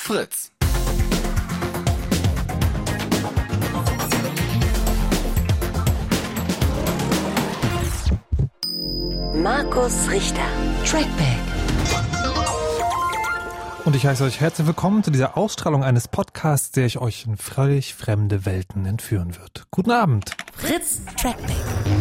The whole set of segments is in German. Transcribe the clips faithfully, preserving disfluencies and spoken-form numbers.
Fritz. Markus Richter. Trackback. Und ich heiße euch herzlich willkommen zu dieser Ausstrahlung eines Podcasts, der ich euch in völlig fremde Welten entführen wird. Guten Abend. Fritz Trackback.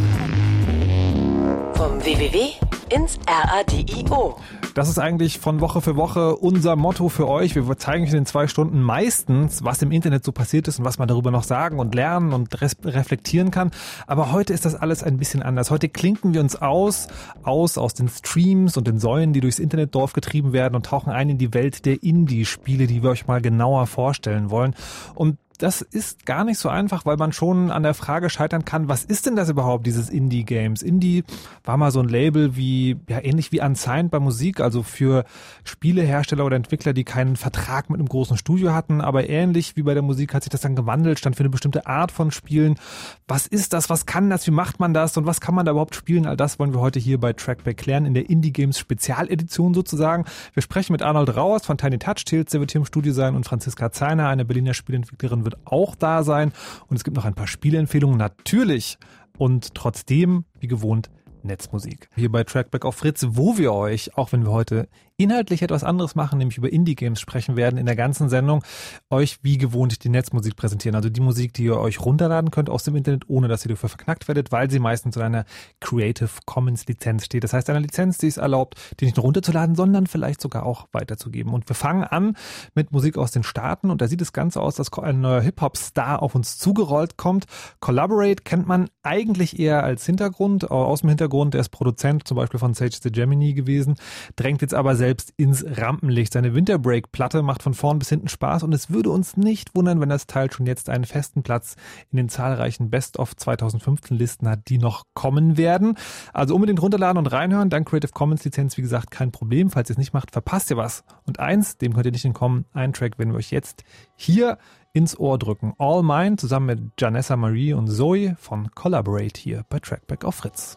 Vom W W W ins R A D I O. Das ist eigentlich von Woche für Woche unser Motto für euch. Wir zeigen euch in den zwei Stunden meistens, was im Internet so passiert ist und was man darüber noch sagen und lernen und res- reflektieren kann. Aber heute ist das alles ein bisschen anders. Heute klinken wir uns aus, aus aus den Streams und den Säulen, die durchs Internetdorf getrieben werden und tauchen ein in die Welt der Indie-Spiele, die wir euch mal genauer vorstellen wollen. Und das ist gar nicht so einfach, weil man schon an der Frage scheitern kann, was ist denn das überhaupt, dieses Indie-Games? Indie war mal so ein Label wie, ja, ähnlich wie Unsigned bei Musik, also für Spielehersteller oder Entwickler, die keinen Vertrag mit einem großen Studio hatten, aber ähnlich wie bei der Musik hat sich das dann gewandelt, stand für eine bestimmte Art von Spielen. Was ist das? Was kann das? Wie macht man das? Und was kann man da überhaupt spielen? All das wollen wir heute hier bei Trackback klären, in der Indie-Games Spezialedition sozusagen. Wir sprechen mit Arnold Rauers von Tiny Touch Tales, der wird hier im Studio sein, und Franziska Zeiner, eine Berliner Spieleentwicklerin, wird auch da sein. Und es gibt noch ein paar Spieleempfehlungen, natürlich. Und trotzdem, wie gewohnt, Netzmusik. Hier bei Trackback auf Fritz, wo wir euch, auch wenn wir heute inhaltlich etwas anderes machen, nämlich über Indie-Games sprechen werden, in der ganzen Sendung euch wie gewohnt die Netzmusik präsentieren. Also die Musik, die ihr euch runterladen könnt aus dem Internet, ohne dass ihr dafür verknackt werdet, weil sie meistens in einer Creative Commons Lizenz steht. Das heißt, eine Lizenz, die es erlaubt, die nicht nur runterzuladen, sondern vielleicht sogar auch weiterzugeben. Und wir fangen an mit Musik aus den Staaten, und da sieht es ganz aus, dass ein neuer Hip-Hop-Star auf uns zugerollt kommt. Collaborate kennt man eigentlich eher als Hintergrund, aus dem Hintergrund, der ist Produzent zum Beispiel von Sage the Gemini gewesen, drängt jetzt aber selbst ins Rampenlicht. Seine Winterbreak-Platte macht von vorn bis hinten Spaß, und es würde uns nicht wundern, wenn das Teil schon jetzt einen festen Platz in den zahlreichen Best-of zwanzig fünfzehn Listen hat, die noch kommen werden. Also unbedingt runterladen und reinhören. Dank Creative Commons Lizenz, wie gesagt, kein Problem. Falls ihr es nicht macht, verpasst ihr was. Und eins, dem könnt ihr nicht entkommen, einen Track werden wir euch jetzt hier ins Ohr drücken. All Mine zusammen mit Janessa Marie und Zoe von Collaborate hier bei Trackback auf Fritz.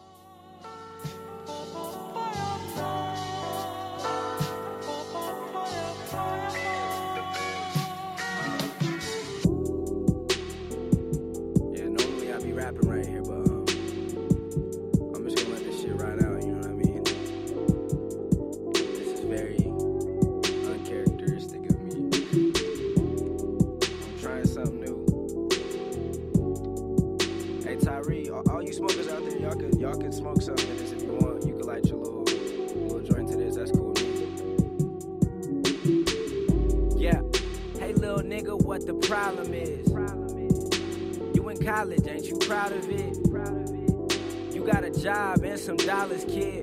Y'all can smoke something in this if you want. You can light your little, little joint to this. That's cool. Yeah. Hey, little nigga, what the problem is? You in college, ain't you proud of it? You got a job and some dollars, kid.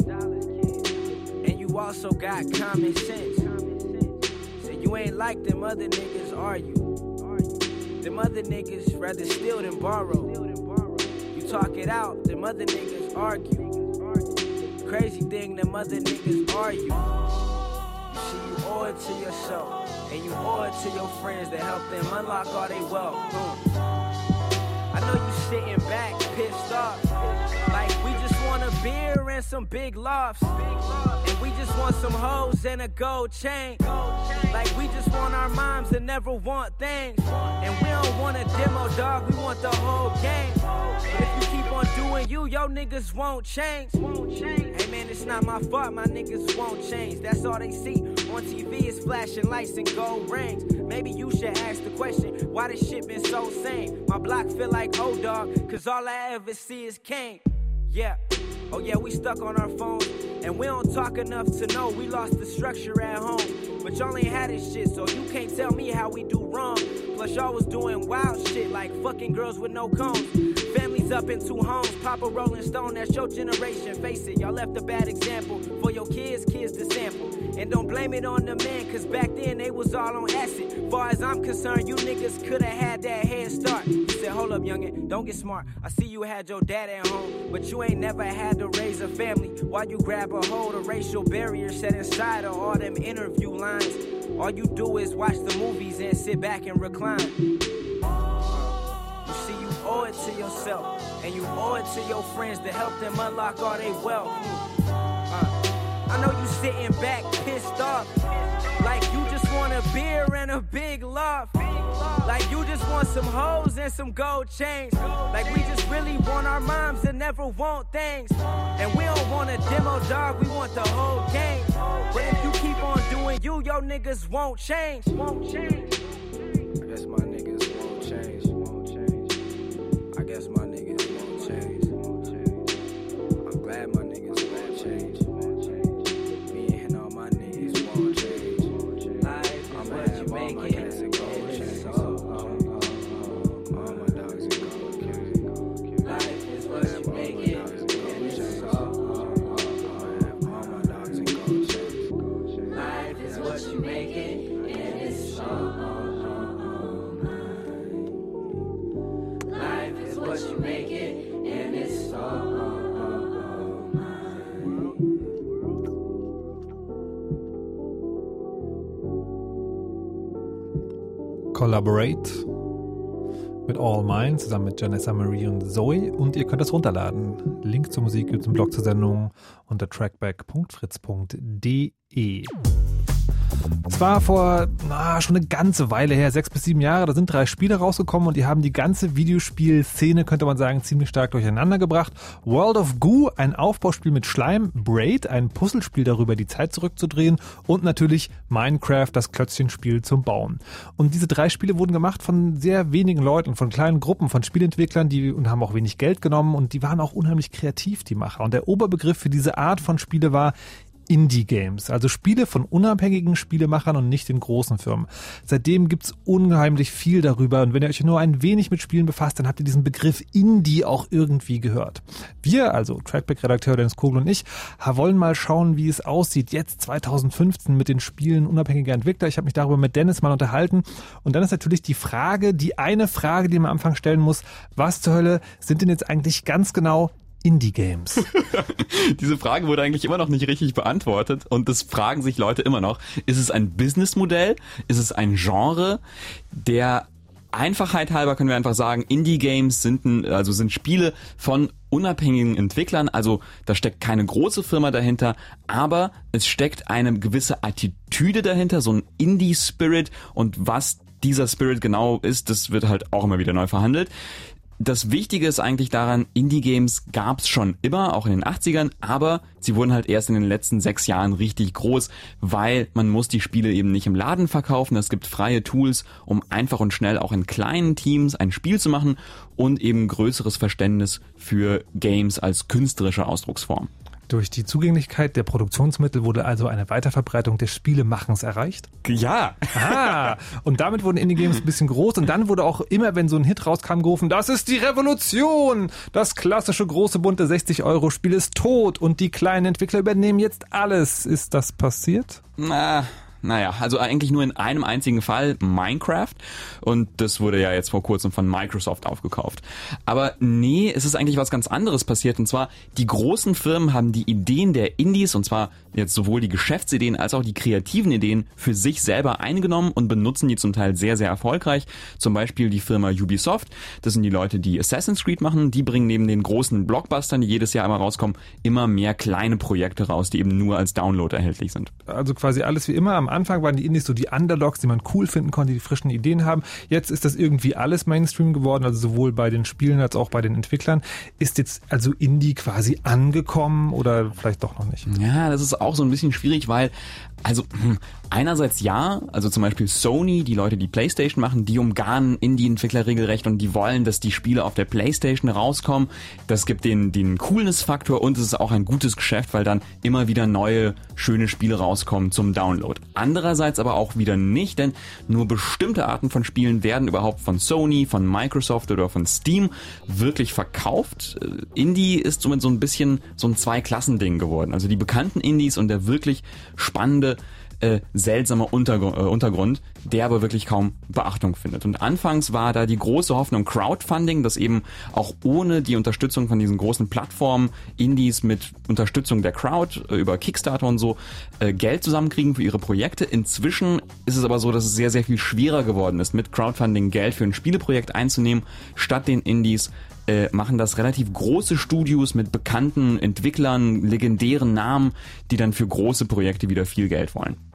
And you also got common sense. So you ain't like them other niggas, are you? Them other niggas rather steal than borrow. You talk it out, them other niggas argue. Crazy thing, them other niggas argue. You see, you owe it to yourself, and you owe it to your friends to help them unlock all they wealth. Mm. I know you sitting back, pissed off, like we just want a beer and some big lofts, and we just want some hoes and a gold chain, like we just want our moms and never want things, and we don't want a demo, dog, we want the whole game. But if you keep on doing you, yo niggas won't change. Hey man, it's not my fault, my niggas won't change. That's all they see on T V is flashing lights and gold rings. Maybe you should ask the question, why this shit been so sane? My block feel like old dog, cause all I ever see is Kane. Yeah, oh yeah, we stuck on our phones, and we don't talk enough to know we lost the structure at home. But y'all ain't had this shit, so you can't tell me how we do wrong. Plus y'all was doing wild shit like fucking girls with no cones. Families up in two homes, Papa Rolling Stone, that's your generation. Face it, y'all left a bad example for your kids, kids to sample. And don't blame it on the man, cause back then they was all on acid. Far as I'm concerned, you niggas coulda had that head start. You said, hold up, youngin', don't get smart. I see you had your dad at home, but you ain't never had to raise a family. While you grab a hold of racial barriers set inside of all them interview lines. All you do is watch the movies and sit back and recline. You see, you owe it to yourself, and you owe it to your friends to help them unlock all they wealth. Uh, I know you sitting back pissed off, like you just wanna want a beer and a big loft. Like you just want some hoes and some gold chains. Like we just really want our moms that never want things. And we don't want a demo, dog, we want the whole game. But if you keep on doing you, your niggas won't change. Won't change. I guess my niggas won't change. Won't change. I guess my niggas won't change. Won't change. I'm glad my niggas won't change. Won't change. Me and all my niggas won't change. Life is what you make it. Life is what you make it. Life is what you make it, and it's all mine. Life is what you make it, and it's all mine. Collaborate mit All Mine zusammen mit Janessa Marie und Zoe und ihr könnt das runterladen. Link zur Musik gibt es im Blog zur Sendung unter trackback punkt fritz punkt de. Es war vor na, schon eine ganze Weile her, sechs bis sieben Jahre, da sind drei Spiele rausgekommen und die haben die ganze Videospielszene, könnte man sagen, ziemlich stark durcheinander gebracht. World of Goo, ein Aufbauspiel mit Schleim, Braid, ein Puzzlespiel darüber, die Zeit zurückzudrehen und natürlich Minecraft, das Klötzchenspiel zum Bauen. Und diese drei Spiele wurden gemacht von sehr wenigen Leuten, von kleinen Gruppen, von Spielentwicklern, die und haben auch wenig Geld genommen und die waren auch unheimlich kreativ, die Macher. Und der Oberbegriff für diese Art von Spiele war Indie-Games, also Spiele von unabhängigen Spielemachern und nicht den großen Firmen. Seitdem gibt's unheimlich viel darüber und wenn ihr euch nur ein wenig mit Spielen befasst, dann habt ihr diesen Begriff Indie auch irgendwie gehört. Wir, also Trackback-Redakteur Dennis Kogel und ich, wollen mal schauen, wie es aussieht jetzt zweitausendfünfzehn mit den Spielen unabhängiger Entwickler. Ich habe mich darüber mit Dennis mal unterhalten und dann ist natürlich die Frage, die eine Frage, die man am Anfang stellen muss, was zur Hölle sind denn jetzt eigentlich ganz genau Indie-Games? Diese Frage wurde eigentlich immer noch nicht richtig beantwortet und das fragen sich Leute immer noch. Ist es ein Businessmodell? Ist es ein Genre? Der Einfachheit halber können wir einfach sagen, Indie-Games sind, ein, also sind Spiele von unabhängigen Entwicklern, also da steckt keine große Firma dahinter, aber es steckt eine gewisse Attitüde dahinter, so ein Indie-Spirit und was dieser Spirit genau ist, das wird halt auch immer wieder neu verhandelt. Das Wichtige ist eigentlich daran, Indie-Games gab's schon immer, auch in den achtzigern, aber sie wurden halt erst in den letzten sechs Jahren richtig groß, weil man muss die Spiele eben nicht im Laden verkaufen. Es gibt freie Tools, um einfach und schnell auch in kleinen Teams ein Spiel zu machen und eben größeres Verständnis für Games als künstlerische Ausdrucksform. Durch die Zugänglichkeit der Produktionsmittel wurde also eine Weiterverbreitung des Spielemachens erreicht? Ja. Ah, und damit wurden Indie-Games ein bisschen groß und dann wurde auch immer, wenn so ein Hit rauskam, gerufen, das ist die Revolution! Das klassische große bunte sechzig-Euro-Spiel ist tot und die kleinen Entwickler übernehmen jetzt alles. Ist das passiert? Na... Naja, also eigentlich nur in einem einzigen Fall, Minecraft. Und das wurde ja jetzt vor kurzem von Microsoft aufgekauft. Aber nee, es ist eigentlich was ganz anderes passiert. Und zwar, die großen Firmen haben die Ideen der Indies, und zwar jetzt sowohl die Geschäftsideen als auch die kreativen Ideen, für sich selber eingenommen und benutzen die zum Teil sehr, sehr erfolgreich. Zum Beispiel die Firma Ubisoft. Das sind die Leute, die Assassin's Creed machen. Die bringen neben den großen Blockbustern, die jedes Jahr immer rauskommen, immer mehr kleine Projekte raus, die eben nur als Download erhältlich sind. Also quasi alles wie immer. Am Anfang waren die Indies so die Underdogs, die man cool finden konnte, die frischen Ideen haben. Jetzt ist das irgendwie alles Mainstream geworden, also sowohl bei den Spielen als auch bei den Entwicklern. Ist jetzt also Indie quasi angekommen oder vielleicht doch noch nicht? Ja, das ist auch so ein bisschen schwierig, weil also einerseits ja, also zum Beispiel Sony, die Leute, die PlayStation machen, die umgarnen Indie-Entwickler regelrecht und die wollen, dass die Spiele auf der PlayStation rauskommen. Das gibt den, den Coolness-Faktor und es ist auch ein gutes Geschäft, weil dann immer wieder neue, schöne Spiele rauskommen zum Download. Andererseits aber auch wieder nicht, denn nur bestimmte Arten von Spielen werden überhaupt von Sony, von Microsoft oder von Steam wirklich verkauft. Indie ist somit so ein bisschen so ein Zwei-Klassen-Ding geworden. Also die bekannten Indies und der wirklich spannende Äh, seltsamer Untergrund, äh, Untergrund, der aber wirklich kaum Beachtung findet. Und anfangs war da die große Hoffnung Crowdfunding, dass eben auch ohne die Unterstützung von diesen großen Plattformen Indies mit Unterstützung der Crowd äh, über Kickstarter und so äh, Geld zusammenkriegen für ihre Projekte. Inzwischen ist es aber so, dass es sehr, sehr viel schwerer geworden ist, mit Crowdfunding Geld für ein Spieleprojekt einzunehmen, statt den Indies Äh, machen das relativ große Studios mit bekannten Entwicklern, legendären Namen, die dann für große Projekte wieder viel Geld wollen.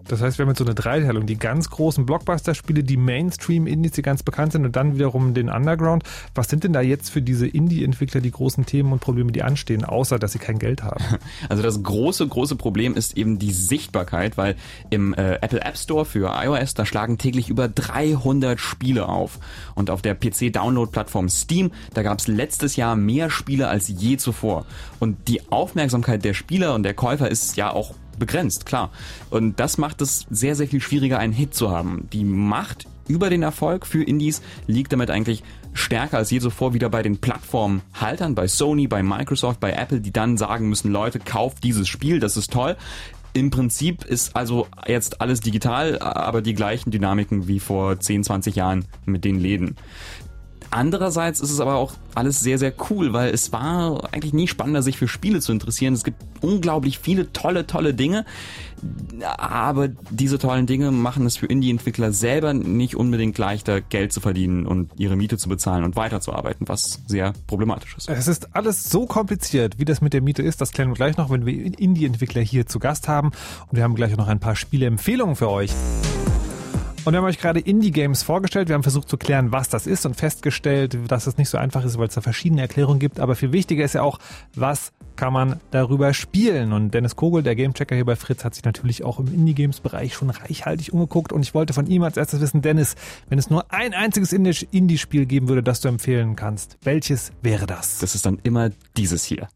Das heißt, wir haben jetzt so eine Dreiteilung. Die ganz großen Blockbuster-Spiele, die Mainstream-Indies, die ganz bekannt sind und dann wiederum den Underground. Was sind denn da jetzt für diese Indie-Entwickler die großen Themen und Probleme, die anstehen, außer dass sie kein Geld haben? Also das große, große Problem ist eben die Sichtbarkeit, weil im äh, Apple App Store für iOS, da schlagen täglich über dreihundert Spiele auf. Und auf der P C-Download-Plattform Steam, da gab es letztes Jahr mehr Spiele als je zuvor. Und die Aufmerksamkeit der Spieler und der Käufer ist ja auch begrenzt, klar. Und das macht es sehr, sehr viel schwieriger, einen Hit zu haben. Die Macht über den Erfolg für Indies liegt damit eigentlich stärker als je zuvor wieder bei den Plattformhaltern, bei Sony, bei Microsoft, bei Apple, die dann sagen müssen, Leute, kauft dieses Spiel, das ist toll. Im Prinzip ist also jetzt alles digital, aber die gleichen Dynamiken wie vor zehn, zwanzig Jahren mit den Läden. Andererseits ist es aber auch alles sehr, sehr cool, weil es war eigentlich nie spannender, sich für Spiele zu interessieren. Es gibt unglaublich viele tolle, tolle Dinge, aber diese tollen Dinge machen es für Indie-Entwickler selber nicht unbedingt leichter, Geld zu verdienen und ihre Miete zu bezahlen und weiterzuarbeiten, was sehr problematisch ist. Es ist alles so kompliziert, wie das mit der Miete ist. Das klären wir gleich noch, wenn wir Indie-Entwickler hier zu Gast haben. Und wir haben gleich noch ein paar Spieleempfehlungen für euch. Und wir haben euch gerade Indie-Games vorgestellt. Wir haben versucht zu klären, was das ist und festgestellt, dass es nicht so einfach ist, weil es da verschiedene Erklärungen gibt. Aber viel wichtiger ist ja auch, was kann man darüber spielen? Und Dennis Kogel, der Gamechecker hier bei Fritz, hat sich natürlich auch im Indie-Games-Bereich schon reichhaltig umgeguckt. Und ich wollte von ihm als erstes wissen, Dennis, wenn es nur ein einziges Indie-Spiel geben würde, das du empfehlen kannst, welches wäre das? Das ist dann immer dieses hier.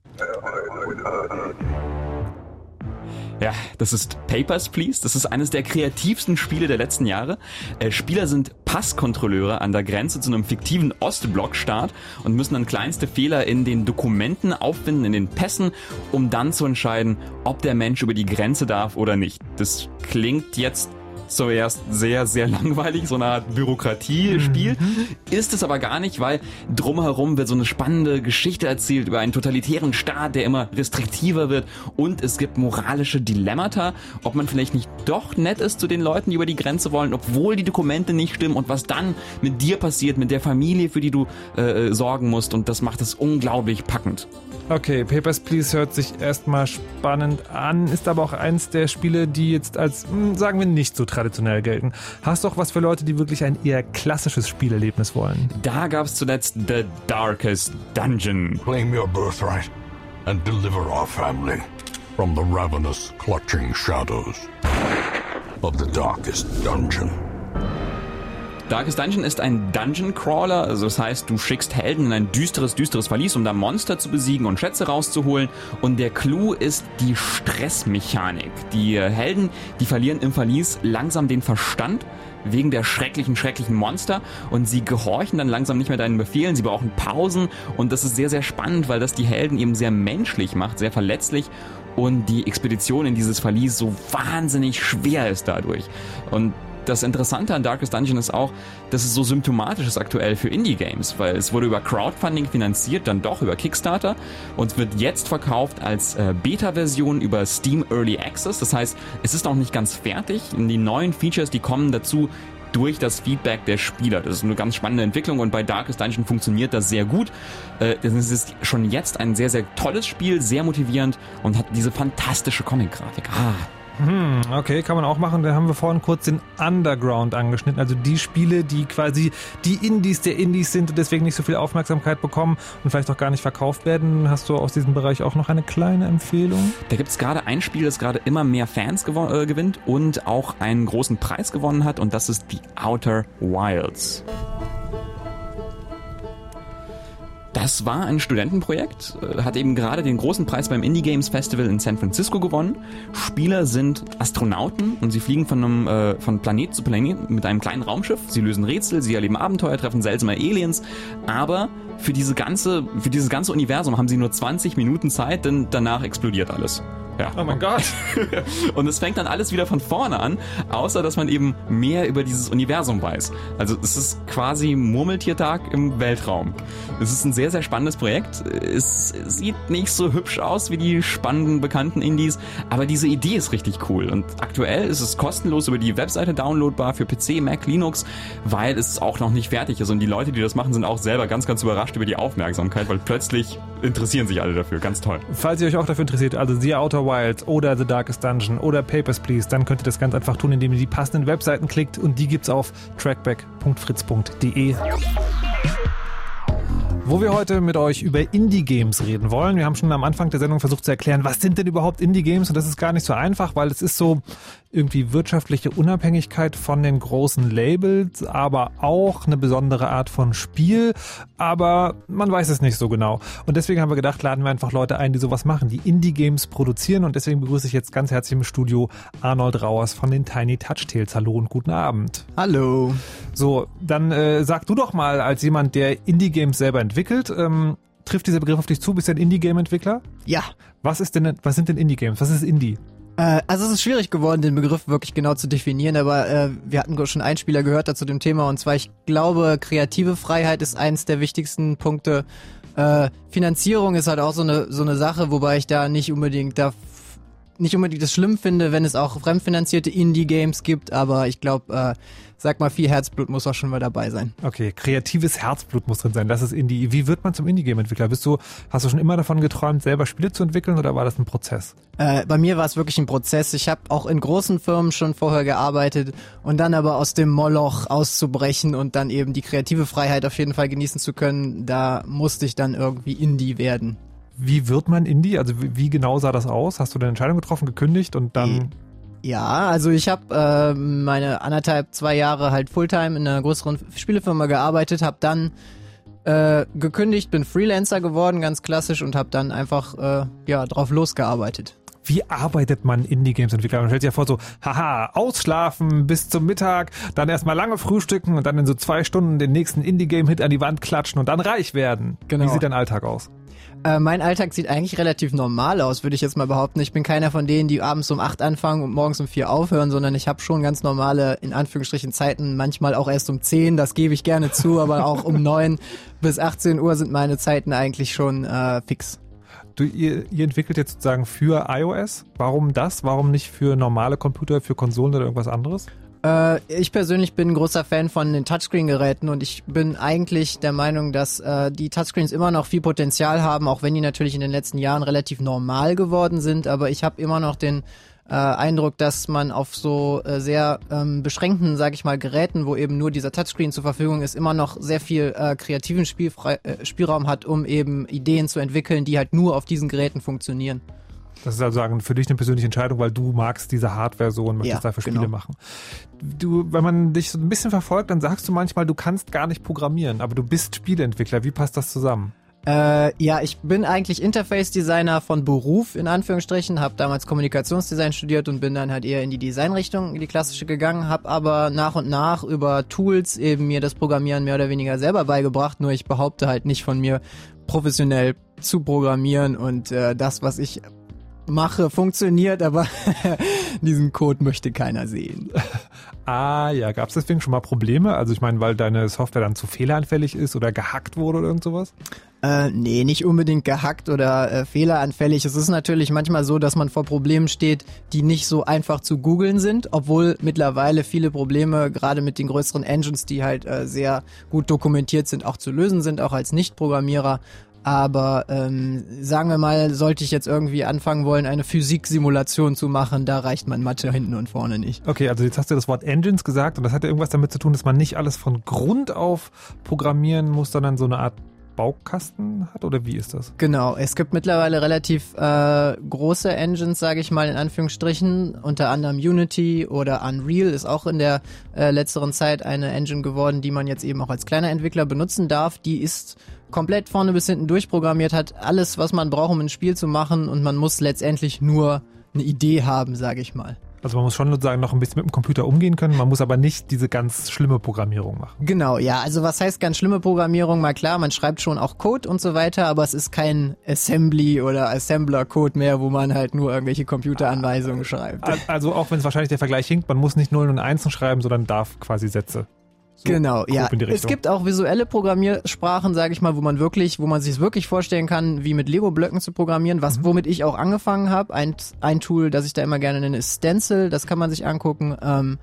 Ja, das ist Papers, Please. Das ist eines der kreativsten Spiele der letzten Jahre. Äh, Spieler sind Passkontrolleure an der Grenze zu einem fiktiven Ostblockstaat und müssen dann kleinste Fehler in den Dokumenten auffinden, in den Pässen, um dann zu entscheiden, ob der Mensch über die Grenze darf oder nicht. Das klingt jetzt zuerst sehr, sehr langweilig, so eine Art Bürokratiespiel. Mhm. Ist es aber gar nicht, weil drumherum wird so eine spannende Geschichte erzählt über einen totalitären Staat, der immer restriktiver wird, und es gibt moralische Dilemmata, ob man vielleicht nicht doch nett ist zu den Leuten, die über die Grenze wollen, obwohl die Dokumente nicht stimmen, und was dann mit dir passiert, mit der Familie, für die du äh, sorgen musst, und das macht es unglaublich packend. Okay, Papers, Please hört sich erstmal spannend an, ist aber auch eins der Spiele, die jetzt als, sagen wir, nicht so traditionell gelten. Hast du auch was für Leute, die wirklich ein eher klassisches Spielerlebnis wollen? Da gab es zuletzt The Darkest Dungeon. Claim your birthright and deliver our family from the ravenous, clutching shadows of the Darkest Dungeon. Darkest Dungeon ist ein Dungeon Crawler, also das heißt, du schickst Helden in ein düsteres, düsteres Verlies, um da Monster zu besiegen und Schätze rauszuholen. Und der Clou ist die Stressmechanik. Die Helden, die verlieren im Verlies langsam den Verstand wegen der schrecklichen, schrecklichen Monster, und sie gehorchen dann langsam nicht mehr deinen Befehlen, sie brauchen Pausen, und das ist sehr, sehr spannend, weil das die Helden eben sehr menschlich macht, sehr verletzlich, und die Expedition in dieses Verlies so wahnsinnig schwer ist dadurch. Und das Interessante an Darkest Dungeon ist auch, dass es so symptomatisch ist aktuell für Indie-Games, weil es wurde über Crowdfunding finanziert, dann doch über Kickstarter, und wird jetzt verkauft als äh, Beta-Version über Steam Early Access. Das heißt, es ist noch nicht ganz fertig. Die neuen Features, die kommen dazu durch das Feedback der Spieler. Das ist eine ganz spannende Entwicklung, und bei Darkest Dungeon funktioniert das sehr gut. Äh, es ist schon jetzt ein sehr, sehr tolles Spiel, sehr motivierend und hat diese fantastische Comic-Grafik. Ah, Hm, okay, kann man auch machen. Da haben wir vorhin kurz den Underground angeschnitten, also die Spiele, die quasi die Indies der Indies sind und deswegen nicht so viel Aufmerksamkeit bekommen und vielleicht auch gar nicht verkauft werden. Hast du aus diesem Bereich auch noch eine kleine Empfehlung? Da gibt es gerade ein Spiel, das gerade immer mehr Fans gewo- äh, gewinnt und auch einen großen Preis gewonnen hat, und das ist The Outer Wilds. Das war ein Studentenprojekt, hat eben gerade den großen Preis beim Indie Games Festival in San Francisco gewonnen. Spieler sind Astronauten und sie fliegen von einem äh, von Planet zu Planet mit einem kleinen Raumschiff. Sie lösen Rätsel, sie erleben Abenteuer, treffen seltsame Aliens, aber für diese ganze für dieses ganze Universum haben sie nur zwanzig Minuten Zeit, denn danach explodiert alles. Ja. Oh mein Gott. Und es fängt dann alles wieder von vorne an, außer dass man eben mehr über dieses Universum weiß. Also es ist quasi Murmeltiertag im Weltraum. Es ist ein sehr, sehr spannendes Projekt. Es sieht nicht so hübsch aus wie die spannenden, bekannten Indies, aber diese Idee ist richtig cool. Und aktuell ist es kostenlos über die Webseite downloadbar für P C, Mac, Linux, weil es auch noch nicht fertig ist. Und die Leute, die das machen, sind auch selber ganz, ganz überrascht über die Aufmerksamkeit, weil plötzlich interessieren sich alle dafür. Ganz toll. Falls ihr euch auch dafür interessiert, also The Outer Outer Wilds oder The Darkest Dungeon oder Papers, Please, dann könnt ihr das ganz einfach tun, indem ihr die passenden Webseiten klickt und die gibt's auf trackback punkt fritz punkt de. Wo wir heute mit euch über Indie-Games reden wollen. Wir haben schon am Anfang der Sendung versucht zu erklären, was sind denn überhaupt Indie-Games? Und das ist gar nicht so einfach, weil es ist so irgendwie wirtschaftliche Unabhängigkeit von den großen Labels, aber auch eine besondere Art von Spiel. Aber man weiß es nicht so genau. Und deswegen haben wir gedacht, laden wir einfach Leute ein, die sowas machen, die Indie-Games produzieren. Und deswegen begrüße ich jetzt ganz herzlich im Studio Arnold Rauers von den Tiny Touch Tales. Hallo und guten Abend. Hallo. So, dann äh, sag du doch mal als jemand, der Indie-Games selber entwickelt, ähm, trifft dieser Begriff auf dich zu? Bist du ein Indie-Game-Entwickler? Ja. Was ist denn, was sind denn Indie-Games? Was ist Indie? Äh, also es ist schwierig geworden, den Begriff wirklich genau zu definieren, aber äh, wir hatten schon einen Spieler gehört dazu dem Thema, und zwar, ich glaube, kreative Freiheit ist eins der wichtigsten Punkte. Äh, Finanzierung ist halt auch so eine so eine Sache, wobei ich da nicht unbedingt da nicht unbedingt das schlimm finde, wenn es auch fremdfinanzierte Indie-Games gibt, aber ich glaube, äh, sag mal, viel Herzblut muss auch schon mal dabei sein. Okay, kreatives Herzblut muss drin sein, das ist Indie. Wie wird man zum Indie-Game-Entwickler? Bist du, hast du schon immer davon geträumt, selber Spiele zu entwickeln, oder war das ein Prozess? Äh, bei mir war es wirklich ein Prozess. Ich habe auch in großen Firmen schon vorher gearbeitet und dann aber aus dem Moloch auszubrechen und dann eben die kreative Freiheit auf jeden Fall genießen zu können, da musste ich dann irgendwie Indie werden. Wie wird man Indie? Also wie, wie genau sah das aus? Hast du eine Entscheidung getroffen, gekündigt und dann... Ja, also ich habe äh, meine anderthalb, zwei Jahre halt Fulltime in einer größeren Spielefirma gearbeitet, habe dann äh, gekündigt, bin Freelancer geworden, ganz klassisch, und habe dann einfach äh, ja drauf losgearbeitet. Wie arbeitet man Indie-Games-Entwickler? Man stellt sich ja vor, so, haha, ausschlafen bis zum Mittag, dann erstmal lange frühstücken und dann in so zwei Stunden den nächsten Indie-Game-Hit an die Wand klatschen und dann reich werden. Genau. Wie sieht dein Alltag aus? Äh, mein Alltag sieht eigentlich relativ normal aus, würde ich jetzt mal behaupten. Ich bin keiner von denen, die abends um acht anfangen und morgens um vier aufhören, sondern ich habe schon ganz normale, in Anführungsstrichen, Zeiten, manchmal auch erst um zehn, das gebe ich gerne zu, aber auch um neun bis achtzehn Uhr sind meine Zeiten eigentlich schon äh, fix. Du, ihr, ihr entwickelt jetzt sozusagen für iOS. Warum das? Warum nicht für normale Computer, für Konsolen oder irgendwas anderes? Äh, ich persönlich bin ein großer Fan von den Touchscreen-Geräten, und ich bin eigentlich der Meinung, dass äh, die Touchscreens immer noch viel Potenzial haben, auch wenn die natürlich in den letzten Jahren relativ normal geworden sind. Aber ich habe immer noch den äh, Eindruck, dass man auf so äh, sehr ähm, beschränkten, sage ich mal, Geräten, wo eben nur dieser Touchscreen zur Verfügung ist, immer noch sehr viel äh, kreativen Spielfrei- äh, Spielraum hat, um eben Ideen zu entwickeln, die halt nur auf diesen Geräten funktionieren. Das ist also sagen, für dich eine persönliche Entscheidung, weil du magst diese Hardware so und möchtest ja, dafür Spiele genau. machen. Du, wenn man dich so ein bisschen verfolgt, dann sagst du manchmal, du kannst gar nicht programmieren, aber du bist Spieleentwickler. Wie passt das zusammen? Äh, ja, ich bin eigentlich Interface-Designer von Beruf, in Anführungsstrichen, habe damals Kommunikationsdesign studiert und bin dann halt eher in die Designrichtung, in die klassische gegangen, habe aber nach und nach über Tools eben mir das Programmieren mehr oder weniger selber beigebracht, nur ich behaupte halt nicht von mir, professionell zu programmieren, und äh, das, was ich mache, funktioniert, aber diesen Code möchte keiner sehen. Ah ja, gab es deswegen schon mal Probleme? Also ich meine, weil deine Software dann zu fehleranfällig ist oder gehackt wurde oder irgend sowas? Äh, nee, nicht unbedingt gehackt oder äh, fehleranfällig. Es ist natürlich manchmal so, dass man vor Problemen steht, die nicht so einfach zu googeln sind, obwohl mittlerweile viele Probleme, gerade mit den größeren Engines, die halt äh, sehr gut dokumentiert sind, auch zu lösen sind, auch als Nicht-Programmierer. Aber ähm, sagen wir mal, sollte ich jetzt irgendwie anfangen wollen, eine Physiksimulation zu machen, da reicht mein Mathe hinten und vorne nicht. Okay, also jetzt hast du das Wort Engines gesagt, und das hat ja irgendwas damit zu tun, dass man nicht alles von Grund auf programmieren muss, sondern so eine Art Baukasten hat, oder wie ist das? Genau, es gibt mittlerweile relativ äh, große Engines, sage ich mal in Anführungsstrichen, unter anderem Unity oder Unreal ist auch in der äh, letzteren Zeit eine Engine geworden, die man jetzt eben auch als kleiner Entwickler benutzen darf. Die ist komplett vorne bis hinten durchprogrammiert, hat alles, was man braucht, um ein Spiel zu machen, und man muss letztendlich nur eine Idee haben, sage ich mal. Also man muss schon sozusagen noch ein bisschen mit dem Computer umgehen können, man muss aber nicht diese ganz schlimme Programmierung machen. Genau, ja, also was heißt ganz schlimme Programmierung? Mal klar, man schreibt schon auch Code und so weiter, aber es ist kein Assembly oder Assembler-Code mehr, wo man halt nur irgendwelche Computeranweisungen schreibt. Also auch wenn es wahrscheinlich der Vergleich hinkt, man muss nicht Nullen und Einsen schreiben, sondern darf quasi Sätze. So, genau, ja. In die Richtung. Es gibt auch visuelle Programmiersprachen, sage ich mal, wo man wirklich, wo man sich wirklich vorstellen kann, wie mit Lego-Blöcken zu programmieren, was, mhm. womit ich auch angefangen habe. Ein, ein Tool, das ich da immer gerne nenne, ist Stencil, das kann man sich angucken. Ähm,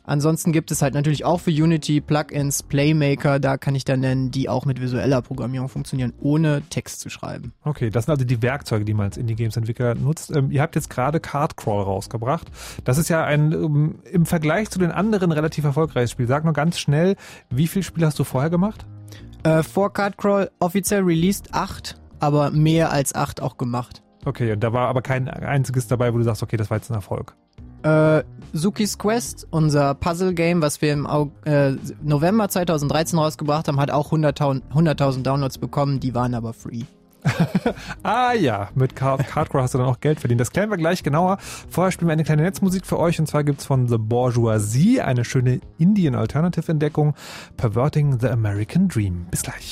Ansonsten gibt es halt natürlich auch für Unity Plugins, Playmaker, da kann ich dann nennen, die auch mit visueller Programmierung funktionieren, ohne Text zu schreiben. Okay, das sind also die Werkzeuge, die man als Indie-Games-Entwickler nutzt. Ähm, ihr habt jetzt gerade Cardcrawl rausgebracht. Das ist ja ein ähm, im Vergleich zu den anderen relativ erfolgreiches Spiel. Sag nur ganz schnell, wie viele Spiele hast du vorher gemacht? Äh, vor Cardcrawl offiziell released acht, aber mehr als acht auch gemacht. Okay, und da war aber kein einziges dabei, wo du sagst, okay, das war jetzt ein Erfolg. Äh, Suki's Quest, unser Puzzle-Game, was wir im Au- äh, November zweitausenddreizehn rausgebracht haben, hat auch hunderttausend Downloads bekommen, die waren aber free. Ah ja, mit Card- Cardcrawl hast du dann auch Geld verdient. Das klären wir gleich genauer. Vorher spielen wir eine kleine Netzmusik für euch und zwar gibt's von The Bourgeoisie eine schöne Indian-Alternative-Entdeckung, Perverting the American Dream. Bis gleich.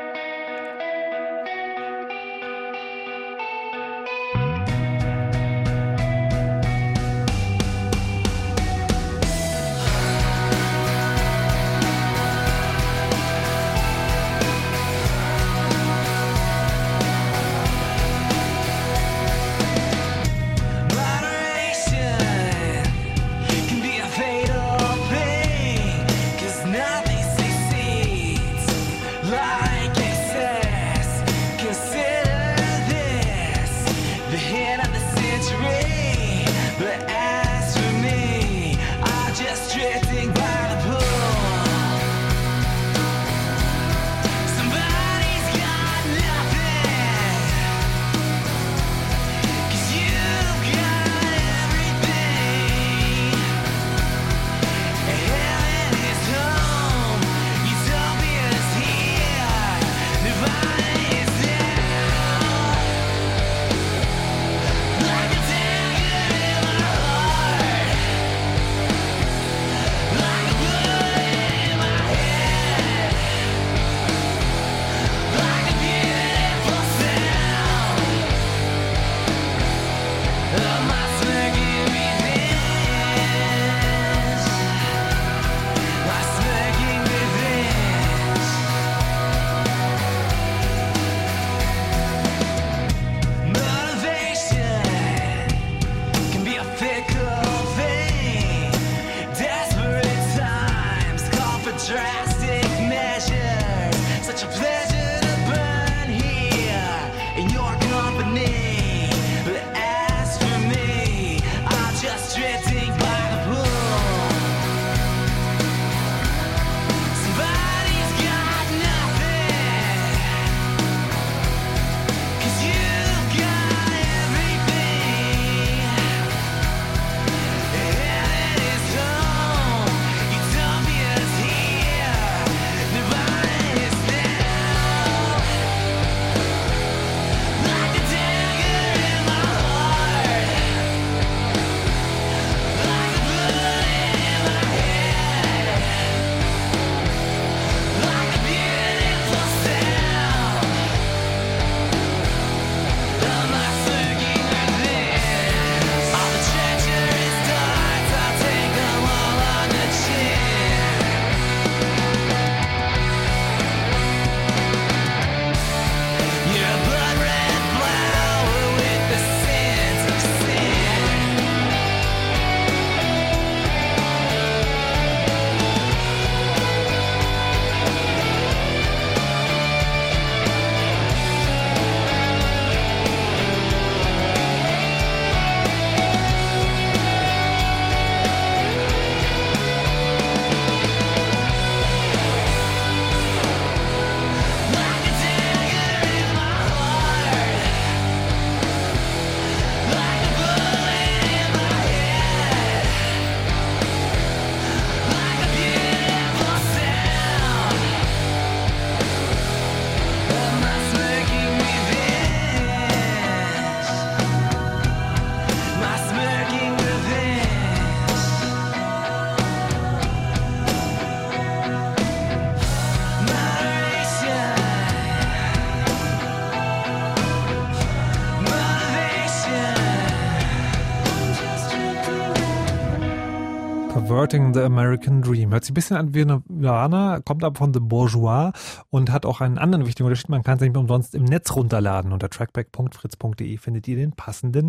Perverting the American Dream. Hört sich ein bisschen an wie Nirvana, kommt aber von The Bourgeois und hat auch einen anderen wichtigen Unterschied. Man kann es nicht mehr umsonst im Netz runterladen. Unter trackback punkt fritz punkt de findet ihr den passenden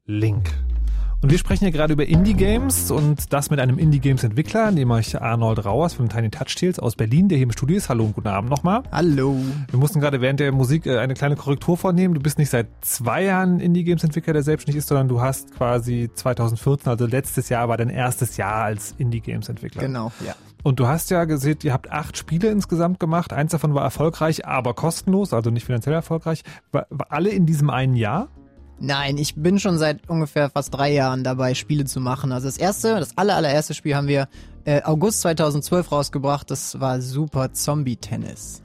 Link. Und wir sprechen hier gerade über Indie-Games und das mit einem Indie-Games-Entwickler, nämlich Arnold Rauers von Tiny Touch Tales aus Berlin, der hier im Studio ist. Hallo und guten Abend nochmal. Hallo. Wir mussten gerade während der Musik eine kleine Korrektur vornehmen. Du bist nicht seit zwei Jahren Indie-Games-Entwickler, der selbstständig ist, sondern du hast quasi zwanzig vierzehn, also letztes Jahr, war dein erstes Jahr als Indie-Games-Entwickler. Genau, ja. Und du hast ja gesehen, ihr habt acht Spiele insgesamt gemacht. Eins davon war erfolgreich, aber kostenlos, also nicht finanziell erfolgreich. War, war alle in diesem einen Jahr? Nein, ich bin schon seit ungefähr fast drei Jahren dabei, Spiele zu machen. Also das erste, das aller, allererste Spiel haben wir äh, August zweitausendzwölf rausgebracht. Das war Super Zombie Tennis.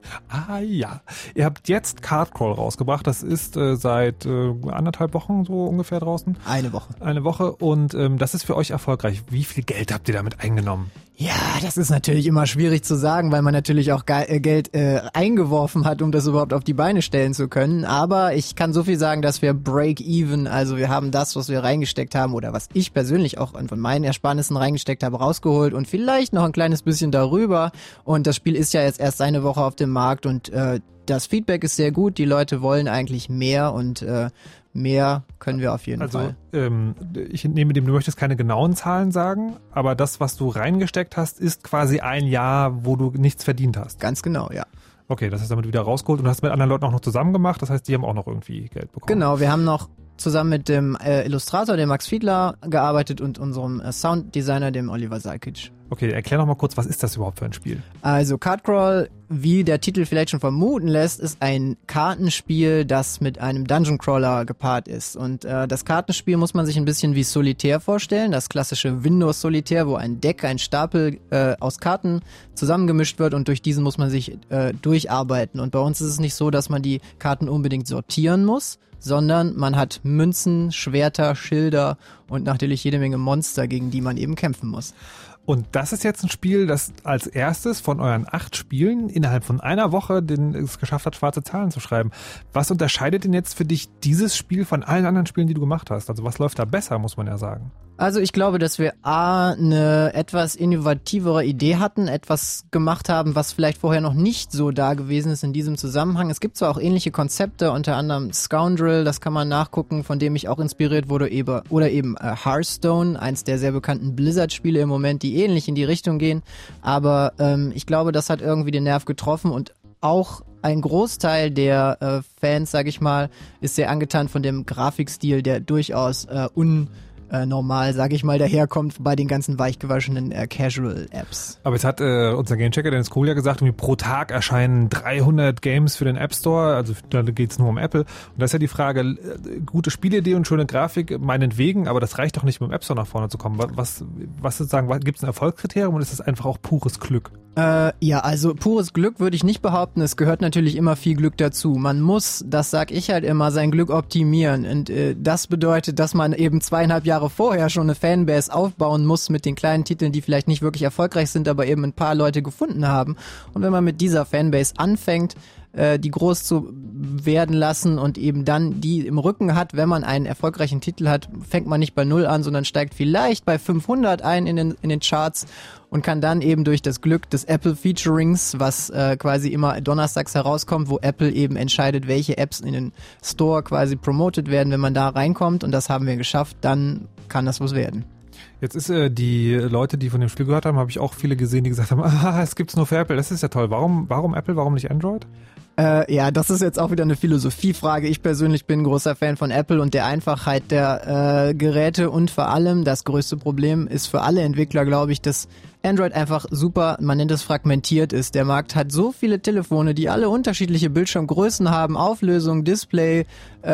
Ah ja, ihr habt jetzt Cardcrawl rausgebracht. Das ist äh, seit äh, anderthalb Wochen so ungefähr draußen. Eine Woche. Eine Woche und ähm, das ist für euch erfolgreich. Wie viel Geld habt ihr damit eingenommen? Ja, das ist natürlich immer schwierig zu sagen, weil man natürlich auch ge- äh, Geld äh, eingeworfen hat, um das überhaupt auf die Beine stellen zu können. Aber ich kann so viel sagen, dass wir break-even, also wir haben das, was wir reingesteckt haben oder was ich persönlich auch von meinen Ersparnissen reingesteckt habe, rausgeholt und vielleicht noch ein kleines bisschen darüber. Und das Spiel ist ja jetzt erst eine Woche auf dem Markt und äh, das Feedback ist sehr gut. Die Leute wollen eigentlich mehr und äh, mehr können wir auf jeden also, Fall. Also ähm, ich nehme dem, du möchtest keine genauen Zahlen sagen, aber das, was du reingesteckt hast, ist quasi ein Jahr, wo du nichts verdient hast. Ganz genau, ja. Okay, das hast du damit wieder rausgeholt und hast mit anderen Leuten auch noch zusammen gemacht, das heißt, die haben auch noch irgendwie Geld bekommen. Genau, wir haben noch zusammen mit dem äh, Illustrator, dem Max Fiedler, gearbeitet und unserem äh, Sounddesigner, dem Oliver Sajkic. Okay, erklär noch mal kurz, was ist das überhaupt für ein Spiel? Also Cardcrawl, wie der Titel vielleicht schon vermuten lässt, ist ein Kartenspiel, das mit einem Dungeon Crawler gepaart ist. Und äh, das Kartenspiel muss man sich ein bisschen wie Solitär vorstellen, das klassische Windows-Solitär, wo ein Deck, ein Stapel äh, aus Karten zusammengemischt wird und durch diesen muss man sich äh, durcharbeiten. Und bei uns ist es nicht so, dass man die Karten unbedingt sortieren muss, sondern man hat Münzen, Schwerter, Schilder und natürlich jede Menge Monster, gegen die man eben kämpfen muss. Und das ist jetzt ein Spiel, das als erstes von euren acht Spielen innerhalb von einer Woche den, es geschafft hat, schwarze Zahlen zu schreiben. Was unterscheidet denn jetzt für dich dieses Spiel von allen anderen Spielen, die du gemacht hast? Also was läuft da besser, muss man ja sagen? Also ich glaube, dass wir A, eine etwas innovativere Idee hatten, etwas gemacht haben, was vielleicht vorher noch nicht so da gewesen ist in diesem Zusammenhang. Es gibt zwar auch ähnliche Konzepte, unter anderem Scoundrel, das kann man nachgucken, von dem ich auch inspiriert wurde, oder eben äh, Hearthstone, eins der sehr bekannten Blizzard-Spiele im Moment, die ähnlich in die Richtung gehen. Aber ähm, ich glaube, das hat irgendwie den Nerv getroffen und auch ein Großteil der äh, Fans, sag ich mal, ist sehr angetan von dem Grafikstil, der durchaus äh, un Äh, normal, sage ich mal, daherkommt bei den ganzen weichgewaschenen äh, Casual-Apps. Aber jetzt hat äh, unser Gamechecker Dennis Kohl ja gesagt, irgendwie pro Tag erscheinen dreihundert Games für den App Store, also da geht's nur um Apple. Und da ist ja die Frage, äh, gute Spielidee und schöne Grafik, meinetwegen, aber das reicht doch nicht, mit dem App Store nach vorne zu kommen. Was, was sozusagen, gibt es ein Erfolgskriterium oder ist das einfach auch pures Glück? Äh, ja, also pures Glück würde ich nicht behaupten. Es gehört natürlich immer viel Glück dazu. Man muss, das sag ich halt immer, sein Glück optimieren. Und äh, das bedeutet, dass man eben zweieinhalb Jahre vorher schon eine Fanbase aufbauen muss mit den kleinen Titeln, die vielleicht nicht wirklich erfolgreich sind, aber eben ein paar Leute gefunden haben. Und wenn man mit dieser Fanbase anfängt, äh, die groß zu werden lassen und eben dann die im Rücken hat, wenn man einen erfolgreichen Titel hat, fängt man nicht bei null an, sondern steigt vielleicht bei fünfhundert ein in den, in den Charts und kann dann eben durch das Glück des Apple Featurings, was äh, quasi immer donnerstags herauskommt, wo Apple eben entscheidet, welche Apps in den Store quasi promoted werden, wenn man da reinkommt, und das haben wir geschafft, dann kann das was werden. Jetzt ist äh, die Leute, die von dem Spiel gehört haben, habe ich auch viele gesehen, die gesagt haben, ah, es gibt's nur für Apple, das ist ja toll. Warum, warum Apple, warum nicht Android? Äh, ja, das ist jetzt auch wieder eine Philosophiefrage. Ich persönlich bin ein großer Fan von Apple und der Einfachheit der äh, Geräte, und vor allem das größte Problem ist für alle Entwickler, glaube ich, dass Android einfach super, man nennt es fragmentiert ist. Der Markt hat so viele Telefone, die alle unterschiedliche Bildschirmgrößen haben, Auflösung, Display,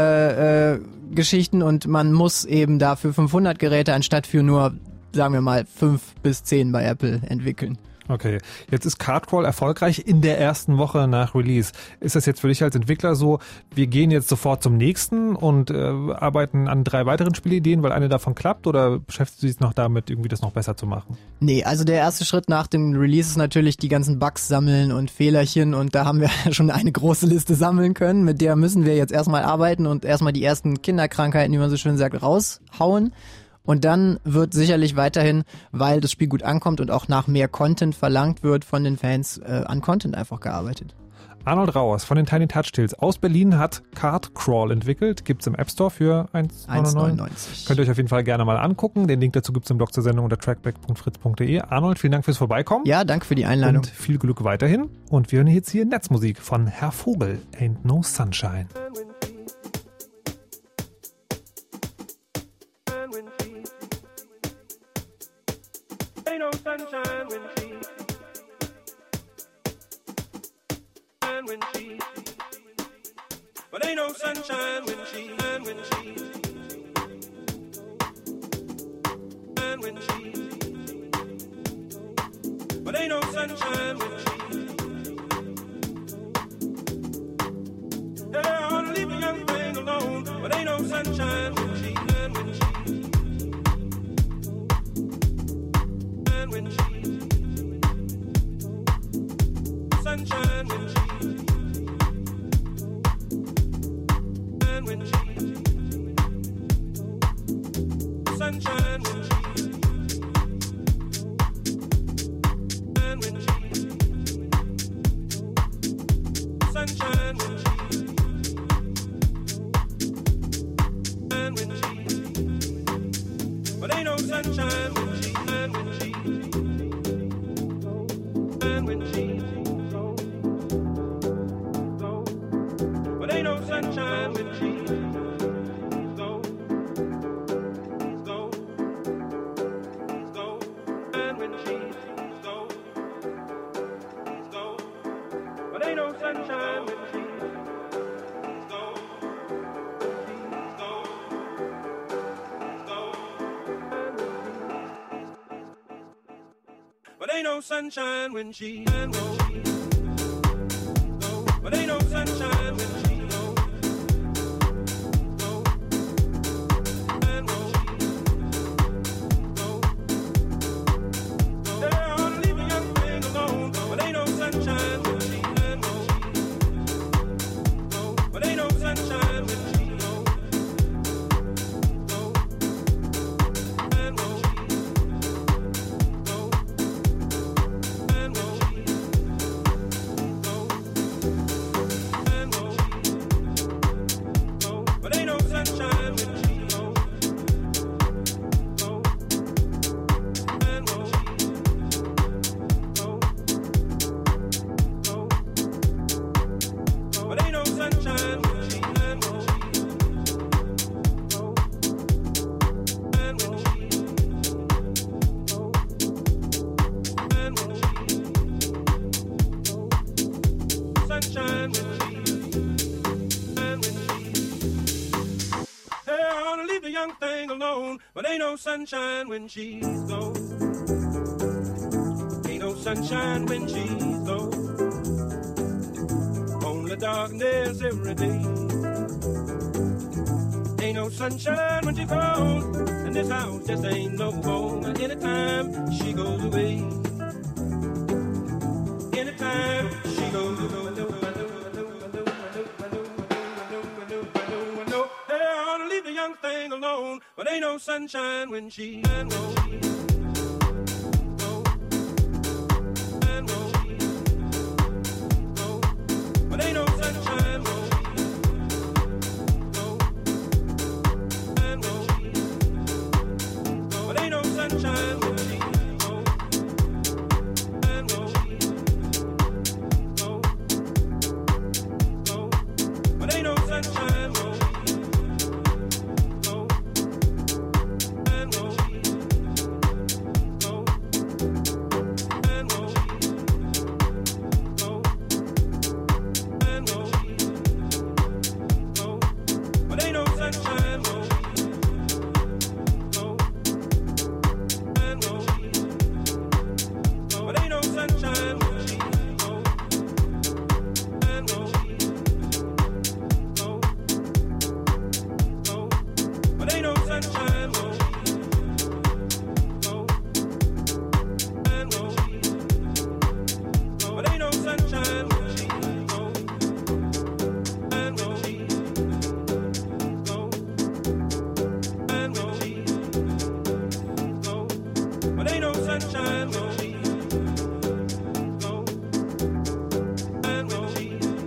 äh, äh, Geschichten, und man muss eben dafür fünfhundert Geräte anstatt für nur, sagen wir mal, fünf bis zehn bei Apple entwickeln. Okay, jetzt ist Cardcrawl erfolgreich in der ersten Woche nach Release. Ist das jetzt für dich als Entwickler so, wir gehen jetzt sofort zum nächsten und äh, arbeiten an drei weiteren Spielideen, weil eine davon klappt, oder beschäftigst du dich noch damit, irgendwie das noch besser zu machen? Nee, also der erste Schritt nach dem Release ist natürlich die ganzen Bugs sammeln und Fehlerchen, und da haben wir schon eine große Liste sammeln können, mit der müssen wir jetzt erstmal arbeiten und erstmal die ersten Kinderkrankheiten, wie man so schön sagt, raushauen. Und dann wird sicherlich weiterhin, weil das Spiel gut ankommt und auch nach mehr Content verlangt wird von den Fans, äh, an Content einfach gearbeitet. Arnold Rauers von den Tiny Touch Tales aus Berlin hat Card Crawl entwickelt. Gibt's im App Store für eins neunundneunzig. Könnt ihr euch auf jeden Fall gerne mal angucken. Den Link dazu gibt's im Blog zur Sendung unter trackback punkt fritz punkt de. Arnold, vielen Dank fürs Vorbeikommen. Ja, danke für die Einladung. Und viel Glück weiterhin. Und wir hören jetzt hier Netzmusik von Herr Vogel. Ain't No Sunshine. Ain't no sunshine when she, and when she, but ain't no sunshine when she, and when she, and when she, but ain't no sunshine when she. Yeah, I ought to leave a young thing alone, but ain't no sunshine when she, and when she. When she, sunshine when she, and when she, sunshine when she, and when she, sunshine when she, and when she, but ain't no sunshine when she, and when she. And when she goes, goes, but ain't no sunshine when she goes, goes, goes, and when she goes, goes, but ain't no sunshine when she goes, goes, goes, but ain't no sunshine when she and goes, goes, but ain't no sunshine when she goes, goes, and goes, goes, goes. Yeah, I ought to leave a young thing alone, but ain't no sunshine when she and goes, goes, but ain't no sunshine when she goes, goes, and goes. But ain't no sunshine when she's gone. Ain't no sunshine when she's gone. Only darkness every day. Ain't no sunshine when she's gone. And this house just ain't no home. And anytime she goes away, anytime she goes away. Thing alone, but ain't no sunshine when she and goes, goes, and goes, goes, but ain't no sunshine goes, goes, and goes, goes, but ain't no sunshine when she goes, and goes, goes, goes, but ain't no sunshine goes. sunshine when she goes, and when she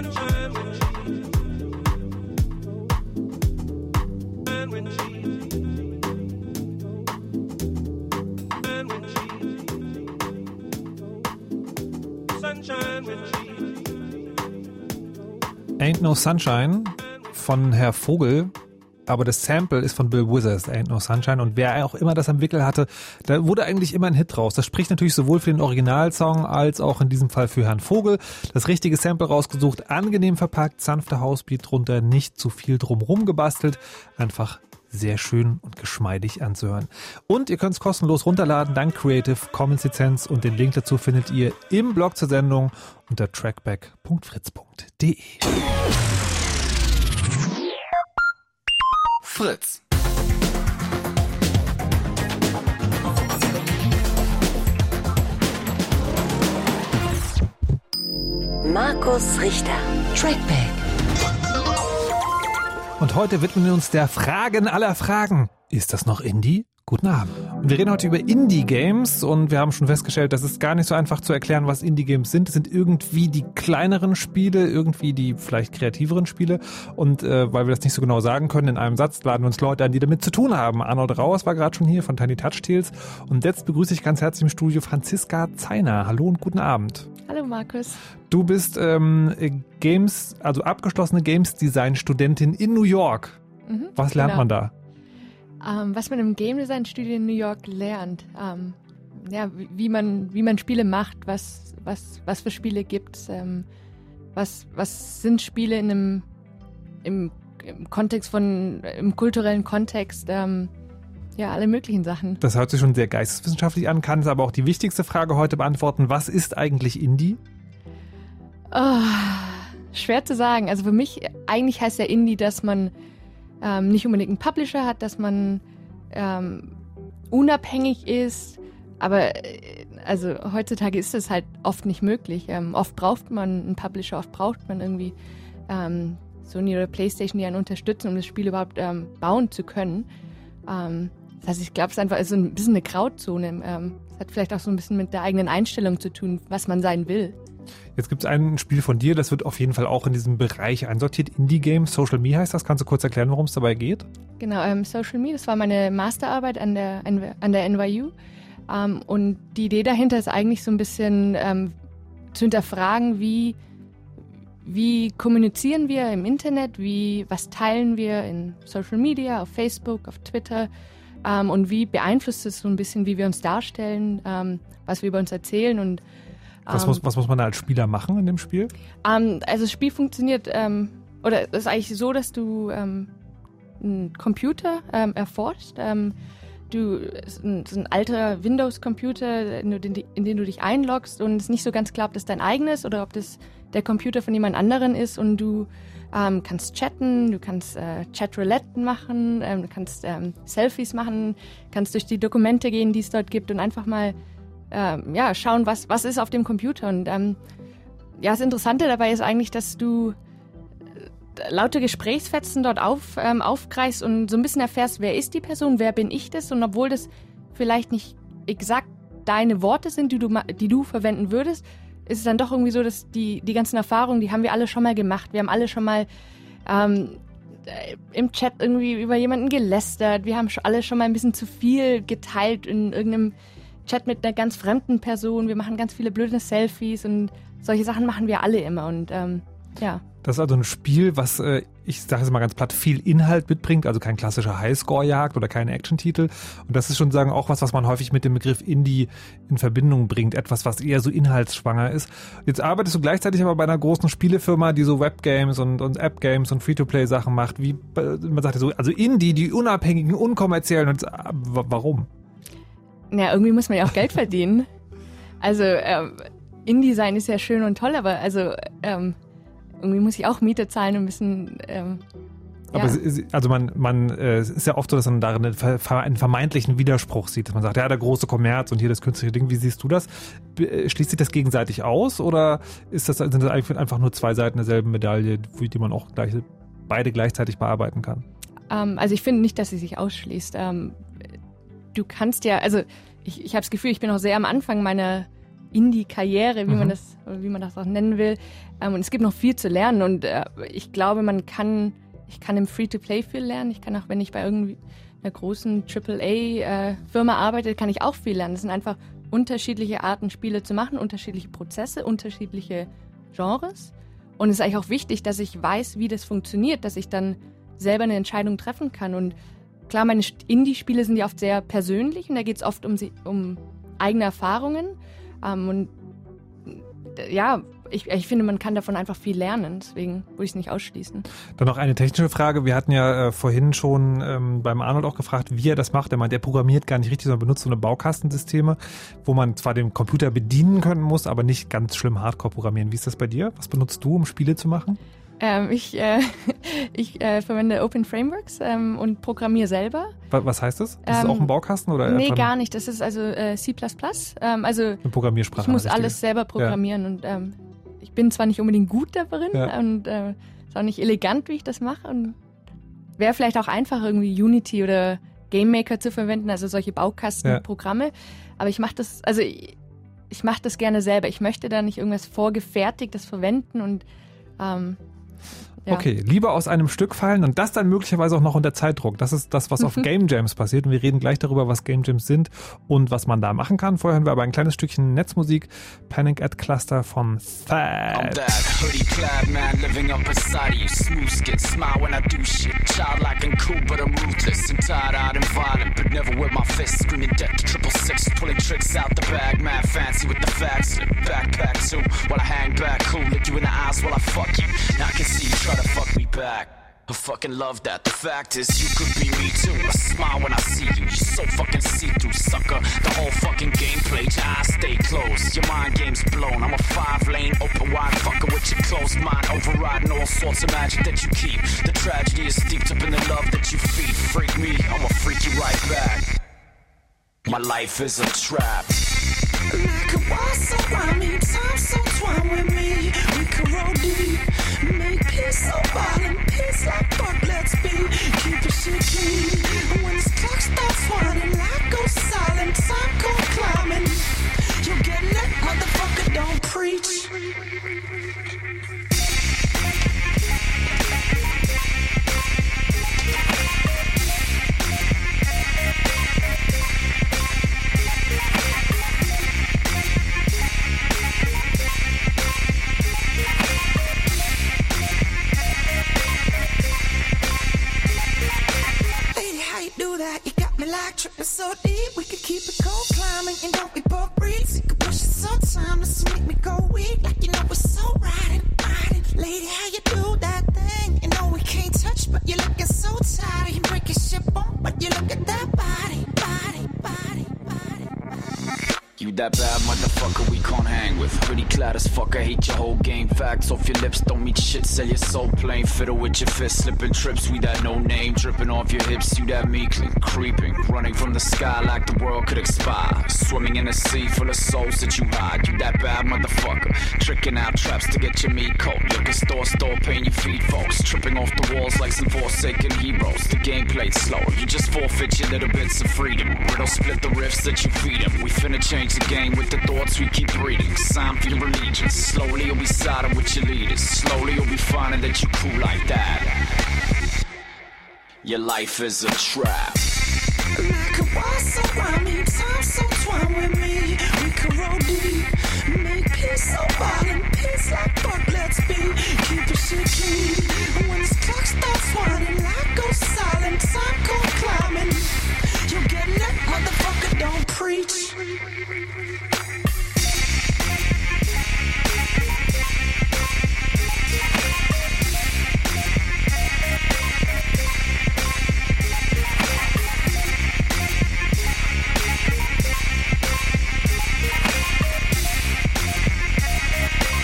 sunshine when she and when she and when she sunshine when she Ain't No Sunshine von Herr Vogel, aber das Sample ist von Bill Withers, Ain't No Sunshine, und wer auch immer das am Wickel hatte, da wurde eigentlich immer ein Hit draus. Das spricht natürlich sowohl für den Originalsong als auch in diesem Fall für Herrn Vogel. Das richtige Sample rausgesucht, angenehm verpackt, sanfter Housebeat drunter, nicht zu viel drumherum gebastelt, einfach sehr schön und geschmeidig anzuhören. Und ihr könnt es kostenlos runterladen, dank Creative Commons Lizenz, und den Link dazu findet ihr im Blog zur Sendung unter trackback punkt fritz punkt de. Fritz. Markus Richter. Trackback. Und heute widmen wir uns der Fragen aller Fragen. Ist das noch Indie? Guten Abend. Und wir reden heute über Indie-Games und wir haben schon festgestellt, das ist gar nicht so einfach zu erklären, was Indie-Games sind. Es sind irgendwie die kleineren Spiele, irgendwie die vielleicht kreativeren Spiele. Und äh, weil wir das nicht so genau sagen können, in einem Satz laden wir uns Leute an, die damit zu tun haben. Arnold Rauers war gerade schon hier von Tiny Touch Tales. Und jetzt begrüße ich ganz herzlich im Studio Franziska Zeiner. Hallo und guten Abend. Hallo Markus. Du bist ähm, Games, also abgeschlossene Games-Design-Studentin in New York. Mhm, Was lernt genau. man da? Ähm, was man im Game Design Studio in New York lernt, ähm, ja, wie, wie man wie man Spiele macht, was was was für Spiele gibt's, ähm, was was sind Spiele in einem im, im Kontext von im kulturellen Kontext, ähm, ja, alle möglichen Sachen. Das hört sich schon sehr geisteswissenschaftlich an, kann es aber auch die wichtigste Frage heute beantworten. Was ist eigentlich Indie? Oh, schwer zu sagen. Also für mich eigentlich heißt ja Indie, dass man ähm, nicht unbedingt einen Publisher hat, dass man ähm, unabhängig ist. Aber äh, also heutzutage ist das halt oft nicht möglich. Ähm, oft braucht man einen Publisher, oft braucht man irgendwie ähm, Sony oder PlayStation, die einen unterstützen, um das Spiel überhaupt ähm, bauen zu können. Ähm, das heißt, ich glaube, es ist einfach so ein bisschen eine Grauzone. Ähm, es hat vielleicht auch so ein bisschen mit der eigenen Einstellung zu tun, was man sein will. Jetzt gibt es ein Spiel von dir, das wird auf jeden Fall auch in diesem Bereich einsortiert. Indie-Game, Social Me heißt das. Kannst du kurz erklären, worum es dabei geht? Genau, ähm, Social Me, das war meine Masterarbeit an der, an der N Y U. Ähm, und die Idee dahinter ist eigentlich so ein bisschen ähm, zu hinterfragen, wie, wie kommunizieren wir im Internet, wie, was teilen wir in Social Media, auf Facebook, auf Twitter, ähm, und wie beeinflusst es so ein bisschen, wie wir uns darstellen, ähm, was wir über uns erzählen. Und Was, ähm, muss, was muss man da als Spieler machen in dem Spiel? Ähm, also das Spiel funktioniert, ähm, oder es ist eigentlich so, dass du ähm, einen Computer ähm, erforscht. Ähm, du, es ist ein, es ist ein alter Windows-Computer, in den, in den du dich einloggst, und es ist nicht so ganz klar, ob das dein eigenes oder ob das der Computer von jemand anderen ist, und du ähm, kannst chatten, du kannst äh, Chatroulette machen, ähm, du kannst ähm, Selfies machen, kannst durch die Dokumente gehen, die es dort gibt, und einfach mal Ähm, ja, schauen, was, was ist auf dem Computer. Und ähm, ja, das Interessante dabei ist eigentlich, dass du äh, laute Gesprächsfetzen dort auf, ähm, aufgreifst und so ein bisschen erfährst, wer ist die Person, wer bin ich das, und obwohl das vielleicht nicht exakt deine Worte sind, die du, die du verwenden würdest, ist es dann doch irgendwie so, dass die, die ganzen Erfahrungen, die haben wir alle schon mal gemacht. Wir haben alle schon mal ähm, im Chat irgendwie über jemanden gelästert. Wir haben alle schon mal ein bisschen zu viel geteilt in irgendeinem Chat mit einer ganz fremden Person, wir machen ganz viele blöde Selfies, und solche Sachen machen wir alle immer, und ähm, ja. Das ist also ein Spiel, was, äh, ich sage es mal ganz platt, viel Inhalt mitbringt, also kein klassischer Highscore-Jagd oder kein Action-Titel. Und das ist schon sagen auch was, was man häufig mit dem Begriff Indie in Verbindung bringt, etwas, was eher so inhaltsschwanger ist. Jetzt arbeitest du gleichzeitig aber bei einer großen Spielefirma, die so Webgames und, und App-Games und Free-to-Play-Sachen macht, wie, man sagt ja so, also Indie, die unabhängigen, unkommerziellen, und warum? Ja, irgendwie muss man ja auch Geld verdienen. Also ähm, InDesign ist ja schön und toll, aber also ähm, irgendwie muss ich auch Miete zahlen und ein bisschen. Ähm, ja. Aber es, also man, man, äh, es ist ja oft so, dass man darin einen vermeintlichen Widerspruch sieht, dass man sagt, ja, der große Kommerz und hier das künstliche Ding. Wie siehst du das? Schließt sich das gegenseitig aus, oder ist das, sind das einfach nur zwei Seiten derselben Medaille, die man auch gleich, beide gleichzeitig bearbeiten kann? Ähm, also ich finde nicht, dass sie sich ausschließt. Ähm, du kannst ja, also ich, ich habe das Gefühl, ich bin noch sehr am Anfang meiner Indie-Karriere, wie Mhm. man das, wie man das auch nennen will. Ähm, und es gibt noch viel zu lernen und äh, ich glaube, man kann, ich kann im Free-to-Play viel lernen. Ich kann auch, wenn ich bei irgendwie einer großen Triple A-Firma arbeite, kann ich auch viel lernen. Es sind einfach unterschiedliche Arten, Spiele zu machen, unterschiedliche Prozesse, unterschiedliche Genres. Und es ist eigentlich auch wichtig, dass ich weiß, wie das funktioniert, dass ich dann selber eine Entscheidung treffen kann. Und klar, meine Indie-Spiele sind ja oft sehr persönlich und da geht es oft um, sie, um eigene Erfahrungen. Ähm, und äh, ja, ich, ich finde, man kann davon einfach viel lernen. Deswegen würde ich es nicht ausschließen. Dann noch eine technische Frage. Wir hatten ja äh, vorhin schon ähm, beim Arnold auch gefragt, wie er das macht. Er meint, der programmiert gar nicht richtig, sondern benutzt so eine Baukastensysteme, wo man zwar den Computer bedienen können muss, aber nicht ganz schlimm Hardcore programmieren. Wie ist das bei dir? Was benutzt du, um Spiele zu machen? Ähm, ich äh, ich äh, verwende Open Frameworks ähm, und programmiere selber. Was, was heißt das? Das Ähm, ist auch ein Baukasten? Oder Nee, einfach gar nicht. Das ist also äh, C plus plus. Ähm, also eine Programmiersprache? ich muss eine richtige? alles selber programmieren und ähm, ich bin zwar nicht unbedingt gut darin Ja. und äh, ist auch nicht elegant, wie ich das mache und wäre vielleicht auch einfach irgendwie Unity oder Game Maker zu verwenden, also solche Baukastenprogramme. Aber ich mache das, also ich, ich mache das gerne selber. Ich möchte da nicht irgendwas vorgefertigtes verwenden und ähm, ja. Okay, lieber aus einem Stück fallen und das dann möglicherweise auch noch unter Zeitdruck. Das ist das, was auf Game Jams passiert. Und wir reden gleich darüber, was Game Jams sind und was man da machen kann. Vorher hören wir aber ein kleines Stückchen Netzmusik. Panic at Cluster von I'm Thad. that hoodie clad man living up inside of you. Smooth skin, smile when I do shit. Childlike and cool, but I'm ruthless and tired-eyed and violent, but never with my fists. Screaming death to triple six, pulling tricks out the bag. Mad fancy with the facts, slip backpack too. While I hang back, cool, look you in the eyes while I fuck you. Now I can see you try to fuck me back. I fucking love that. The fact is, you could be me too. I smile when I see you. You're so fucking see-through, sucker. The whole fucking gameplay, your eyes stay closed. Your mind game's blown. I'm a five-lane, open-wide fucker with your closed mind, overriding all sorts of magic that you keep. The tragedy is steeped up in the love that you feed. Freak me, I'ma freak you right back. My life is a trap. Like a wall so around me, time so twine with me. We can roll deep, make peace so violent, peace like fuck, let's be. Keep your shit clean. When this clock starts whining, light goes silent, time go climbing. You get it, motherfucker, don't preach. Do that, you got me like tripping so deep. We could keep it cold climbing and don't be both breeds. You could push it sometimes to make me go weak. Like you know we're so riding, riding. Lady, how you do that thing? You know we can't touch, but you're looking so tired. You break your shit on, but you look at that body, body, body, body, body. You that bad motherfucker we can't hang with. Pretty clad as fuck, I hate your whole game. Facts off your lips, don't mean shit, sell your soul plain. Fiddle with your fist, slipping trips, we that no name. Dripping off your hips, you that meekly creeping. Running from the sky like the world could expire. Swimming in a sea full of souls that you hide. You that bad motherfucker, tricking out traps to get your meat coat. Liquor store, store, paying your feet folks. Tripping off the walls like some forsaken heroes. The gameplay's slow, you just forfeit your little bits of freedom. Riddle split the rifts that you feed them. We finna change the game with the thoughts we keep reading. Sign for your allegiance. Slowly you'll be siding with your leaders. Slowly you'll be finding that you cool like that. Your life is a trap. Like a wall so around me, time so twine with me. We can roll deep, make peace so violent, peace like fuck, let's be. Keep your shit clean. When this clock starts whining, light goes silent, time go climbing. You get it, motherfucker, don't preach.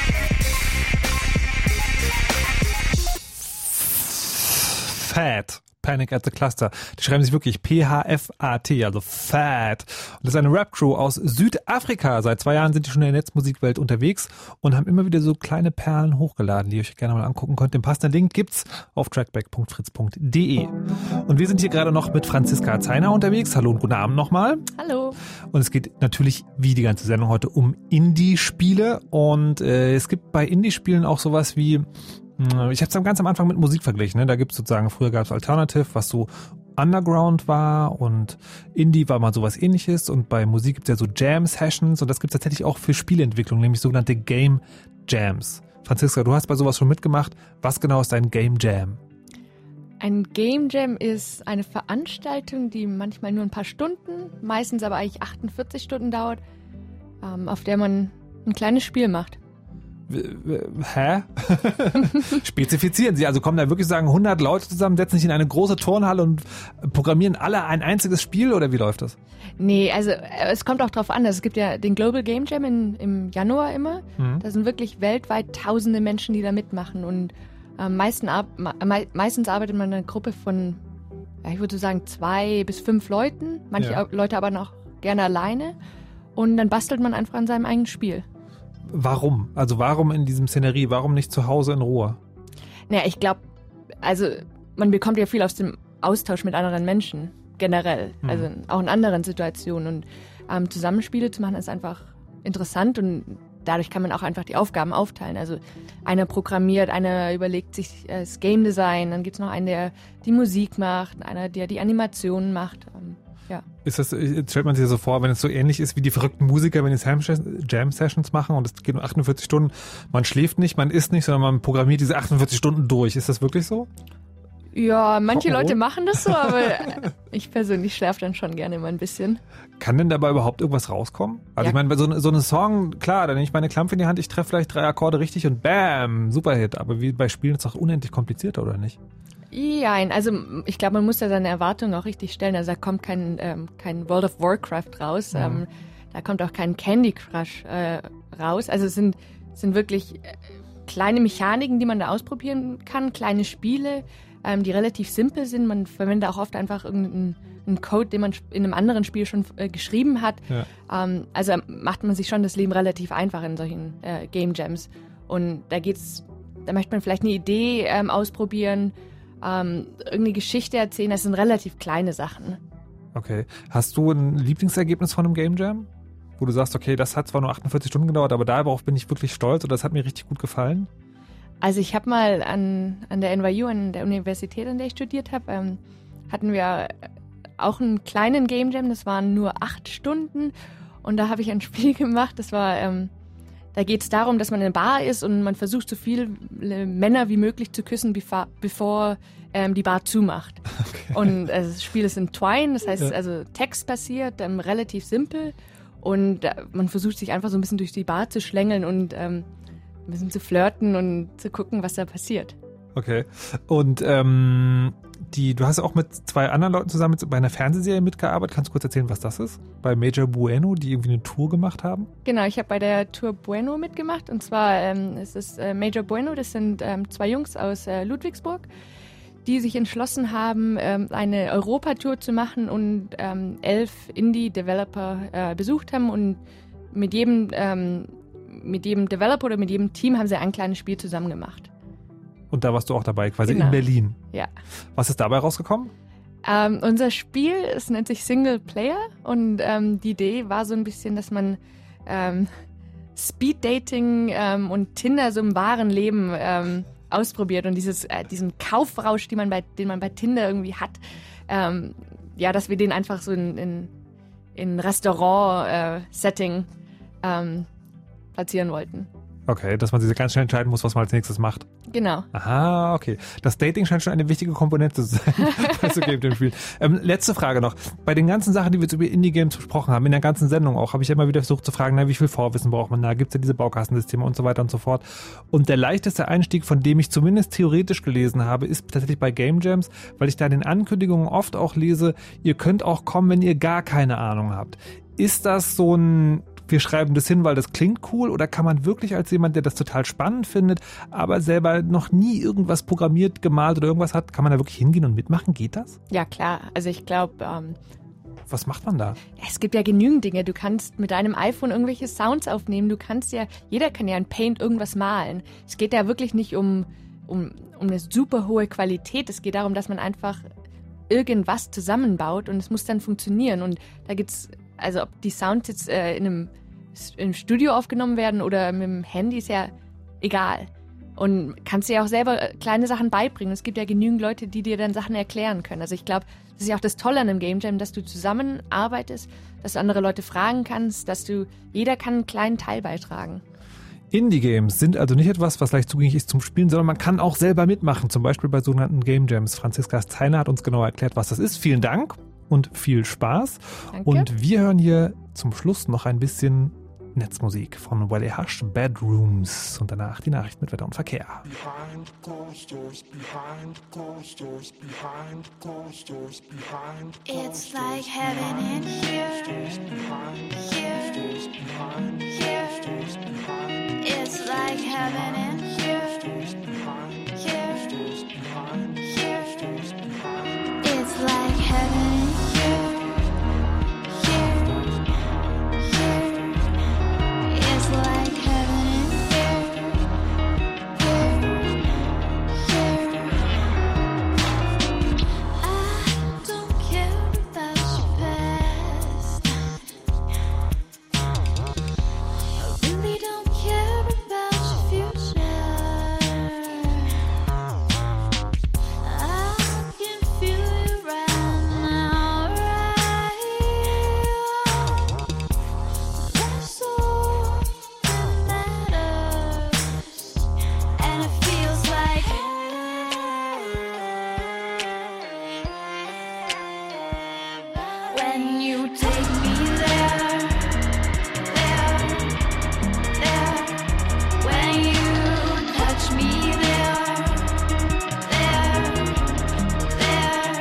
Thad. Panic at the Cluster. Die schreiben sich wirklich P H F A T, also Fat. Und das ist eine Rap-Crew aus Südafrika. Seit zwei Jahren sind die schon in der Netzmusikwelt unterwegs und haben immer wieder so kleine Perlen hochgeladen, die ihr euch gerne mal angucken könnt. Den passenden Link gibt's auf trackback punkt fritz punkt de. Und wir sind hier gerade noch mit Franziska Zeiner unterwegs. Hallo und guten Abend nochmal. Hallo. Und es geht natürlich, wie die ganze Sendung heute, um Indie-Spiele. Und äh, es gibt bei Indie-Spielen auch sowas wie, mh, ich habe es ganz am Anfang mit Musik verglichen. Ne? Da gibt es sozusagen, früher gab es Alternative, was so Underground war, und Indie war mal sowas Ähnliches. Und bei Musik gibt es ja so Jam-Sessions, und das gibt es tatsächlich auch für Spieleentwicklung, nämlich sogenannte Game Jams. Franziska, du hast bei sowas schon mitgemacht. Was genau ist ein Game Jam? Ein Game Jam ist eine Veranstaltung, die manchmal nur ein paar Stunden, meistens aber eigentlich achtundvierzig Stunden dauert, ähm, auf der man ein kleines Spiel macht. Hä? Spezifizieren Sie. Also kommen da wirklich sagen hundert Leute zusammen, setzen sich in eine große Turnhalle und programmieren alle ein einziges Spiel, oder wie läuft das? Nee, also es kommt auch drauf an. Es gibt ja den Global Game Jam in, im Januar immer. Mhm. Da sind wirklich weltweit tausende Menschen, die da mitmachen, und äh, meisten ar- me- meistens arbeitet man in einer Gruppe von, ja, ich würde sagen, zwei bis fünf Leuten. Manche ja. Leute aber noch gerne alleine, und dann bastelt man einfach an seinem eigenen Spiel. Warum? Also warum in diesem Szenerie? Warum nicht zu Hause in Ruhe? Naja, ich glaube, also man bekommt ja viel aus dem Austausch mit anderen Menschen, generell. Mhm. Also auch in anderen Situationen. Und ähm, Zusammenspiele zu machen ist einfach interessant, und dadurch kann man auch einfach die Aufgaben aufteilen. Also einer programmiert, einer überlegt sich äh, das Game Design, dann gibt es noch einen, der die Musik macht, einer, der die Animationen macht. Ähm, Ja. Ist das, jetzt stellt man sich so vor, wenn es so ähnlich ist wie die verrückten Musiker, wenn die Jam-Sessions machen und es geht um achtundvierzig Stunden, man schläft nicht, man isst nicht, sondern man programmiert diese achtundvierzig Stunden durch. Ist das wirklich so? Ja, manche Rock'n'Roll? Leute machen das so, aber ich persönlich schlafe dann schon gerne mal ein bisschen. Kann denn dabei überhaupt irgendwas rauskommen? Also Ja. ich meine, bei so, so einem Song, klar, da nehme ich meine Klampfe in die Hand, ich treffe vielleicht drei Akkorde richtig und bam, Superhit. Aber wie bei Spielen ist es doch unendlich komplizierter, oder nicht? Ja, also ich glaube, man muss ja seine Erwartungen auch richtig stellen. Also da kommt kein, ähm, kein World of Warcraft raus, Mhm. ähm, da kommt auch kein Candy Crush äh, raus. Also es sind, es sind wirklich äh, kleine Mechaniken, die man da ausprobieren kann, kleine Spiele, ähm, die relativ simpel sind. Man verwendet auch oft einfach irgendeinen einen Code, den man in einem anderen Spiel schon äh, geschrieben hat. Ja. Ähm, also macht man sich schon das Leben relativ einfach in solchen äh, Game Jams. Und da geht's, da möchte man vielleicht eine Idee ähm, ausprobieren, Ähm, irgendeine Geschichte erzählen. Das sind relativ kleine Sachen. Okay. Hast du ein Lieblingsergebnis von einem Game Jam? Wo du sagst, okay, das hat zwar nur achtundvierzig Stunden gedauert, aber darauf bin ich wirklich stolz oder das hat mir richtig gut gefallen? Also ich habe mal an, an der N Y U, an der Universität, an der ich studiert habe, ähm, hatten wir auch einen kleinen Game Jam. Das waren nur acht Stunden, und da habe ich ein Spiel gemacht. Das war, ähm, da geht es darum, dass man in einer Bar ist und man versucht, so viele Männer wie möglich zu küssen, bevor, bevor ähm, die Bar zumacht. Okay. Und äh, das Spiel ist in Twine, das heißt, ja. also textbasiert, ähm, relativ simpel, und äh, man versucht sich einfach so ein bisschen durch die Bar zu schlängeln und ähm, ein bisschen zu flirten und zu gucken, was da passiert. Okay. Und ähm, die, du hast auch mit zwei anderen Leuten zusammen mit, bei einer Fernsehserie mitgearbeitet. Kannst du kurz erzählen, was das ist? Bei Major Bueno, die irgendwie eine Tour gemacht haben? Genau, ich habe bei der Tour Bueno mitgemacht. Und zwar ähm, ist es äh, Major Bueno, das sind ähm, zwei Jungs aus äh, Ludwigsburg, die sich entschlossen haben, ähm, eine Europatour zu machen und ähm, elf Indie-Developer äh, besucht haben. Und mit jedem, ähm, mit jedem Developer oder mit jedem Team haben sie ein kleines Spiel zusammen gemacht. Und da warst du auch dabei, quasi Genau. in Berlin. Ja. Was ist dabei rausgekommen? Ähm, unser Spiel, es nennt sich Single Player, und ähm, die Idee war so ein bisschen, dass man ähm, Speed-Dating ähm, und Tinder so im wahren Leben ähm, ausprobiert, und dieses, äh, diesen Kaufrausch, die man bei, den man bei Tinder irgendwie hat, ähm, ja, dass wir den einfach so in, in, in Restaurant-Setting äh, ähm, platzieren wollten. Okay, dass man sich ganz schnell entscheiden muss, was man als nächstes macht. Genau. Aha, okay. Das Dating scheint schon eine wichtige Komponente zu sein bei so Game Jam Spielen. Ähm, letzte Frage noch. Bei den ganzen Sachen, die wir jetzt über Indie-Games besprochen haben, in der ganzen Sendung auch, habe ich ja immer wieder versucht zu fragen, na, wie viel Vorwissen braucht man da? Gibt es ja diese Baukastensysteme und so weiter und so fort. Und der leichteste Einstieg, von dem ich zumindest theoretisch gelesen habe, ist tatsächlich bei Game Jams, weil ich da in den Ankündigungen oft auch lese, ihr könnt auch kommen, wenn ihr gar keine Ahnung habt. Ist das so ein wir schreiben das hin, weil das klingt cool, oder kann man wirklich als jemand, der das total spannend findet, aber selber noch nie irgendwas programmiert, gemalt oder irgendwas hat, kann man da wirklich hingehen und mitmachen? Geht das? Ja, klar. Also ich glaube... Ähm Was macht man da? Es gibt ja genügend Dinge. Du kannst mit deinem iPhone irgendwelche Sounds aufnehmen. Du kannst ja, jeder kann ja in Paint irgendwas malen. Es geht ja wirklich nicht um, um, um eine super hohe Qualität. Es geht darum, dass man einfach irgendwas zusammenbaut und es muss dann funktionieren. Und da gibt's, also ob die Sounds jetzt äh, in einem im Studio aufgenommen werden oder mit dem Handy, ist ja egal. Und kannst dir ja auch selber kleine Sachen beibringen. Es gibt ja genügend Leute, die dir dann Sachen erklären können. Also ich glaube, das ist ja auch das Tolle an einem Game Jam, dass du zusammenarbeitest, dass du andere Leute fragen kannst, dass du, jeder kann einen kleinen Teil beitragen. Indie-Games sind also nicht etwas, was leicht zugänglich ist zum Spielen, sondern man kann auch selber mitmachen, zum Beispiel bei sogenannten Game Jams. Franziska Steiner hat uns genau erklärt, was das ist. Vielen Dank und viel Spaß. Danke. Und wir hören hier zum Schluss noch ein bisschen Netzmusik von Wally Hush, Bedrooms, und danach die Nachrichten mit Wetter und Verkehr. Behind closed doors, behind closed doors, behind closed doors, behind It's like heaven in here, here, here. It's like heaven in here, here, here. It's like heaven in here, here, here. It's like heaven in here, here, here. I don't care about your past. I really don't care about your future. I can feel it right now, right? That's all that matters, and it feels like when you take me there, there, there. When you touch me there, there, there.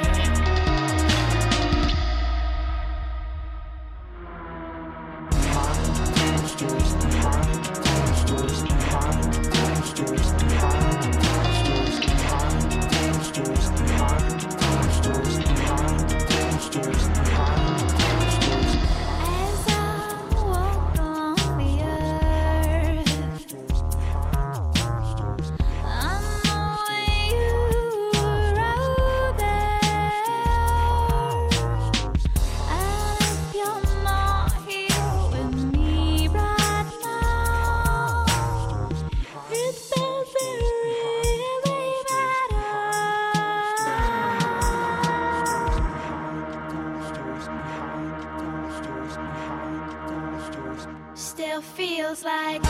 As I walk on the earth, I know you were out there. And if you're not here with me right now, it doesn't really matter. Still feels like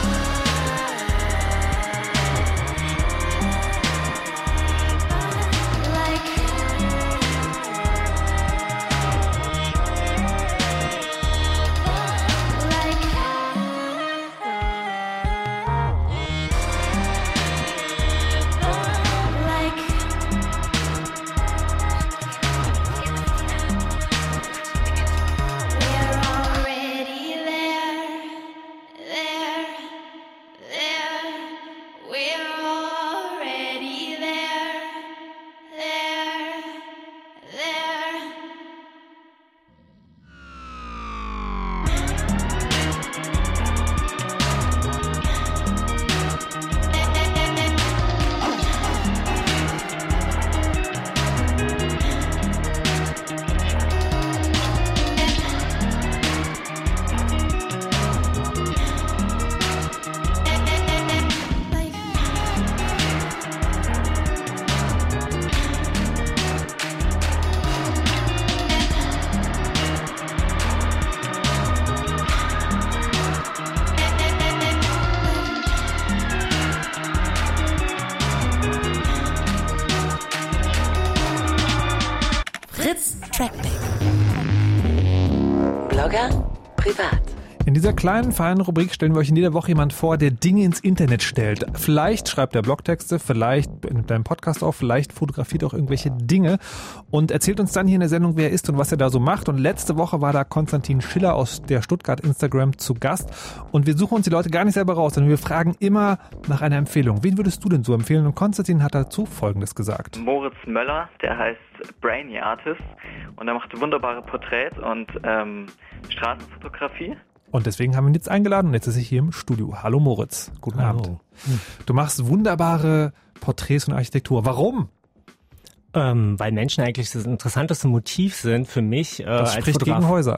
we're already there, there, there. We're already there, there, there. Fritz Trackback. Blogger privat. In dieser kleinen, feinen Rubrik stellen wir euch in jeder Woche jemand vor, der Dinge ins Internet stellt. Vielleicht schreibt er Blogtexte, vielleicht nimmt er einen Podcast auf, vielleicht fotografiert auch irgendwelche Dinge und erzählt uns dann hier in der Sendung, wer er ist und was er da so macht. Und letzte Woche war da Konstantin Schiller aus der Stuttgart Instagram zu Gast. Und wir suchen uns die Leute gar nicht selber raus, sondern wir fragen immer nach einer Empfehlung. Wen würdest du denn so empfehlen? Und Konstantin hat dazu Folgendes gesagt. Moritz Möller, der heißt Brainy Artist und er macht wunderbare Porträts und ähm, Straßenfotografie. Und deswegen haben wir ihn jetzt eingeladen und jetzt ist er hier im Studio. Hallo Moritz, guten Hallo. Abend. Du machst wunderbare Porträts und Architektur. Warum? Ähm, weil Menschen eigentlich das interessanteste Motiv sind für mich äh, das als spricht Fotograf. gegen Häuser.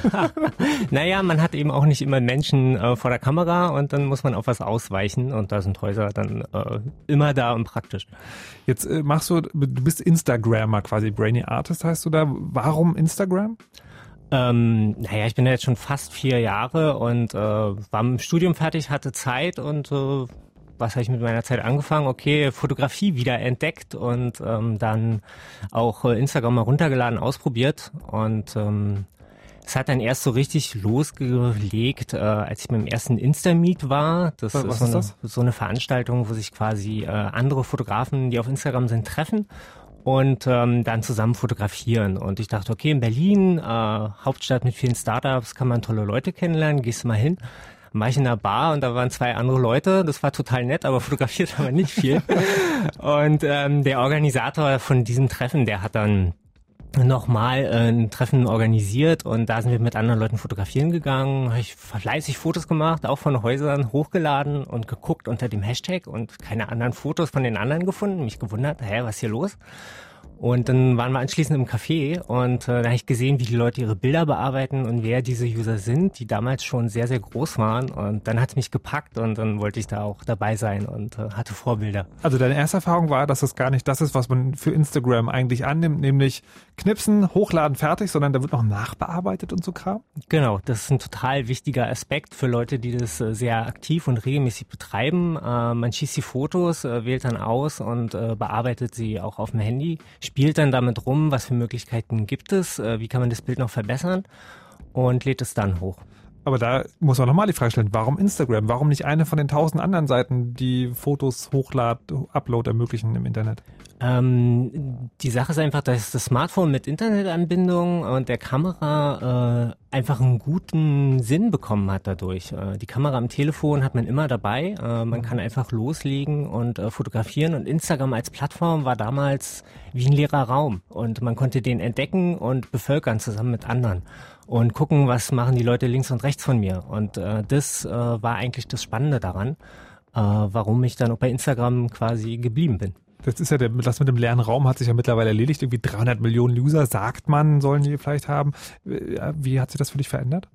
Naja, man hat eben auch nicht immer Menschen äh, vor der Kamera und dann muss man auf was ausweichen und da sind Häuser dann äh, immer da und praktisch. Jetzt äh, machst du, du bist Instagrammer quasi, Brainy Artist heißt du da. Warum Instagram? Ähm, naja, ich bin ja jetzt schon fast vier Jahre und äh, war mit dem Studium fertig, hatte Zeit und äh, was habe ich mit meiner Zeit angefangen? Okay, Fotografie wieder entdeckt und ähm, dann auch äh, Instagram mal runtergeladen, ausprobiert und ähm, es hat dann erst so richtig losgelegt, äh, als ich beim ersten Insta-Meet war. Das was ist, so, ist eine, das? so eine Veranstaltung, wo sich quasi äh, andere Fotografen, die auf Instagram sind, treffen und ähm, dann zusammen fotografieren. Und ich dachte, okay, in Berlin, äh, Hauptstadt mit vielen Startups, kann man tolle Leute kennenlernen, gehst du mal hin. Dann war ich in einer Bar und da waren zwei andere Leute, das war total nett, aber fotografiert haben wir nicht viel. Und ähm, der Organisator von diesem Treffen, der hat dann nochmal äh, ein Treffen organisiert und da sind wir mit anderen Leuten fotografieren gegangen, habe ich fleißig Fotos gemacht, auch von Häusern hochgeladen und geguckt unter dem Hashtag und keine anderen Fotos von den anderen gefunden, mich gewundert, hä, was ist hier los? Und dann waren wir anschließend im Café und äh, da habe ich gesehen, wie die Leute ihre Bilder bearbeiten und wer diese User sind, die damals schon sehr, sehr groß waren. Und dann hat es mich gepackt und dann wollte ich da auch dabei sein und äh, hatte Vorbilder. Also deine erste Erfahrung war, dass das gar nicht das ist, was man für Instagram eigentlich annimmt, nämlich knipsen, hochladen, fertig, sondern da wird noch nachbearbeitet und so Kram? Genau, das ist ein total wichtiger Aspekt für Leute, die das äh, sehr aktiv und regelmäßig betreiben. Äh, man schießt die Fotos, äh, wählt dann aus und äh, bearbeitet sie auch auf dem Handy. Spielt dann damit rum, was für Möglichkeiten gibt es, äh, wie kann man das Bild noch verbessern und lädt es dann hoch. Aber da muss man nochmal die Frage stellen, warum Instagram? Warum nicht eine von den tausend anderen Seiten, die Fotos, Hochlad, Upload ermöglichen im Internet? Ähm, die Sache ist einfach, dass das Smartphone mit Internetanbindung und der Kamera äh, einfach einen guten Sinn bekommen hat dadurch. Äh, die Kamera am Telefon hat man immer dabei. Äh, man kann einfach loslegen und äh, fotografieren. Und Instagram als Plattform war damals wie ein leerer Raum. Und man konnte den entdecken und bevölkern zusammen mit anderen. Und gucken, was machen die Leute links und rechts von mir. Und äh, das äh, war eigentlich das Spannende daran, äh, warum ich dann auch bei Instagram quasi geblieben bin. Das ist ja der, das mit dem leeren Raum hat sich ja mittlerweile erledigt. Irgendwie dreihundert Millionen User, sagt man, sollen die vielleicht haben. Wie hat sich das für dich verändert?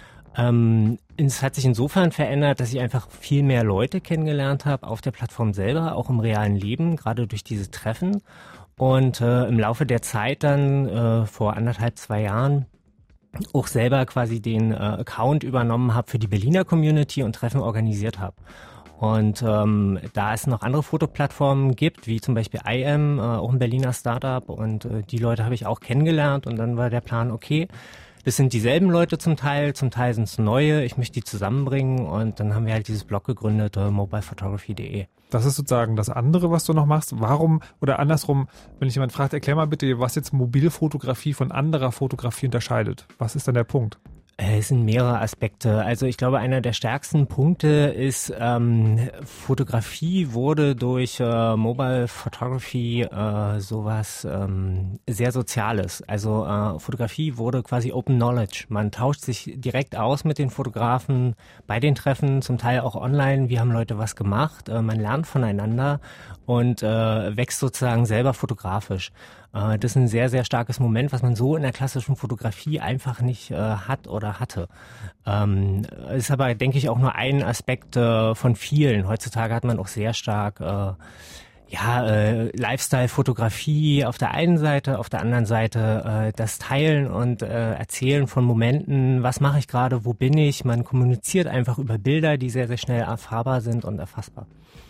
Ähm, es hat sich insofern verändert, dass ich einfach viel mehr Leute kennengelernt habe auf der Plattform selber, auch im realen Leben, gerade durch diese Treffen. Und äh, im Laufe der Zeit dann, äh, vor anderthalb, zwei Jahren, auch selber quasi den äh, Account übernommen habe für die Berliner Community und Treffen organisiert habe. Und ähm, da es noch andere Fotoplattformen gibt, wie zum Beispiel I M, äh, auch ein Berliner Startup und äh, die Leute habe ich auch kennengelernt und dann war der Plan, okay, das sind dieselben Leute zum Teil, zum Teil sind es neue, ich möchte die zusammenbringen und dann haben wir halt dieses Blog gegründet, äh, mobile photography punkt de. Das ist sozusagen das andere, was du noch machst. Warum, oder andersrum, wenn dich jemand fragt, erklär mal bitte, was jetzt Mobilfotografie von anderer Fotografie unterscheidet. Was ist dann der Punkt? Es sind mehrere Aspekte. Also ich glaube, einer der stärksten Punkte ist, ähm, Fotografie wurde durch äh, Mobile Photography äh, sowas ähm, sehr Soziales. Also äh, Fotografie wurde quasi Open Knowledge. Man tauscht sich direkt aus mit den Fotografen bei den Treffen, zum Teil auch online. Wie haben Leute was gemacht? Äh, man lernt voneinander und äh, wächst sozusagen selber fotografisch. Das ist ein sehr, sehr starkes Moment, was man so in der klassischen Fotografie einfach nicht äh, hat oder hatte. Ähm, ist aber, denke ich, auch nur ein Aspekt äh, von vielen. Heutzutage hat man auch sehr stark äh, ja, äh, Lifestyle-Fotografie auf der einen Seite, auf der anderen Seite äh, das Teilen und äh, Erzählen von Momenten. Was mache ich gerade? Wo bin ich? Man kommuniziert einfach über Bilder, die sehr, sehr schnell erfahrbar sind und erfassbar.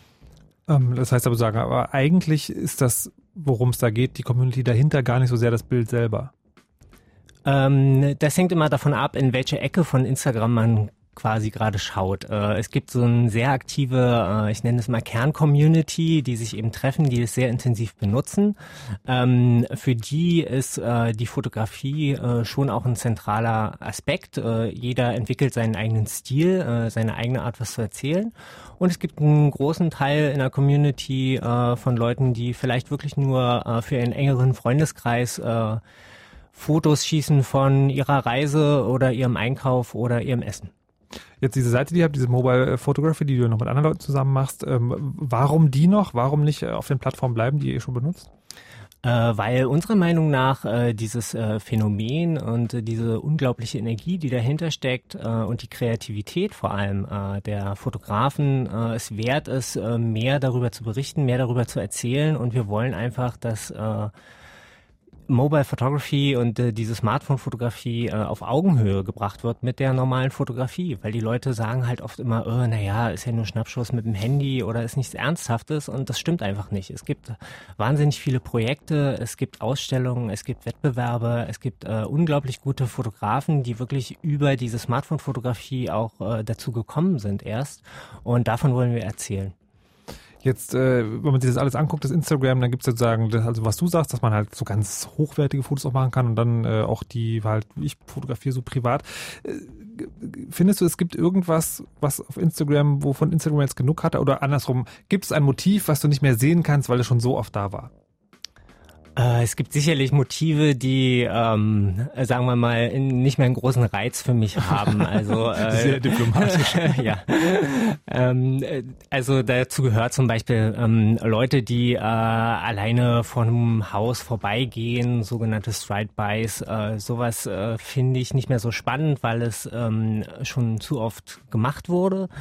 Ähm, das heißt aber sagen, aber eigentlich ist das, worum es da geht, die Community dahinter gar nicht so sehr das Bild selber. Ähm, das hängt immer davon ab, in welche Ecke von Instagram man quasi gerade schaut. Äh, es gibt so eine sehr aktive, äh, ich nenne es mal Kern-Community, die sich eben treffen, die es sehr intensiv benutzen. Ähm, für die ist äh, die Fotografie äh, schon auch ein zentraler Aspekt. Äh, jeder entwickelt seinen eigenen Stil, äh, seine eigene Art, was zu erzählen. Und es gibt einen großen Teil in der Community äh, von Leuten, die vielleicht wirklich nur äh, für ihren engeren Freundeskreis äh, Fotos schießen von ihrer Reise oder ihrem Einkauf oder ihrem Essen. Jetzt diese Seite, die ihr habt, diese Mobile Photography, die du noch mit anderen Leuten zusammen machst, ähm, warum die noch? Warum nicht auf den Plattformen bleiben, die ihr schon benutzt? Äh, weil unserer Meinung nach äh, dieses äh, Phänomen und äh, diese unglaubliche Energie, die dahinter steckt äh, und die Kreativität vor allem äh, der Fotografen äh, es wert ist, äh, mehr darüber zu berichten, mehr darüber zu erzählen, und wir wollen einfach, dass äh, Mobile Photography und äh, diese Smartphone-Fotografie äh, auf Augenhöhe gebracht wird mit der normalen Fotografie, weil die Leute sagen halt oft immer, oh, naja, ist ja nur Schnappschuss mit dem Handy oder ist nichts Ernsthaftes, und das stimmt einfach nicht. Es gibt wahnsinnig viele Projekte, es gibt Ausstellungen, es gibt Wettbewerbe, es gibt äh, unglaublich gute Fotografen, die wirklich über diese Smartphone-Fotografie auch äh, dazu gekommen sind erst, und davon wollen wir erzählen. Jetzt, äh, wenn man sich das alles anguckt, das Instagram, dann gibt es sozusagen, das, also was du sagst, dass man halt so ganz hochwertige Fotos auch machen kann, und dann äh, auch die, halt, ich fotografiere so privat. Äh, findest du, es gibt irgendwas, was auf Instagram, wovon Instagram jetzt genug hatte, oder andersrum, gibt es ein Motiv, was du nicht mehr sehen kannst, weil es schon so oft da war? Äh, es gibt sicherlich Motive, die, ähm, sagen wir mal, in, nicht mehr einen großen Reiz für mich haben. Also äh, sehr diplomatisch. Ja. Ähm, also dazu gehört zum Beispiel ähm, Leute, die äh, alleine vom Haus vorbeigehen, sogenannte Stride-Bys. Äh, sowas äh, finde ich nicht mehr so spannend, weil es ähm, schon zu oft gemacht wurde.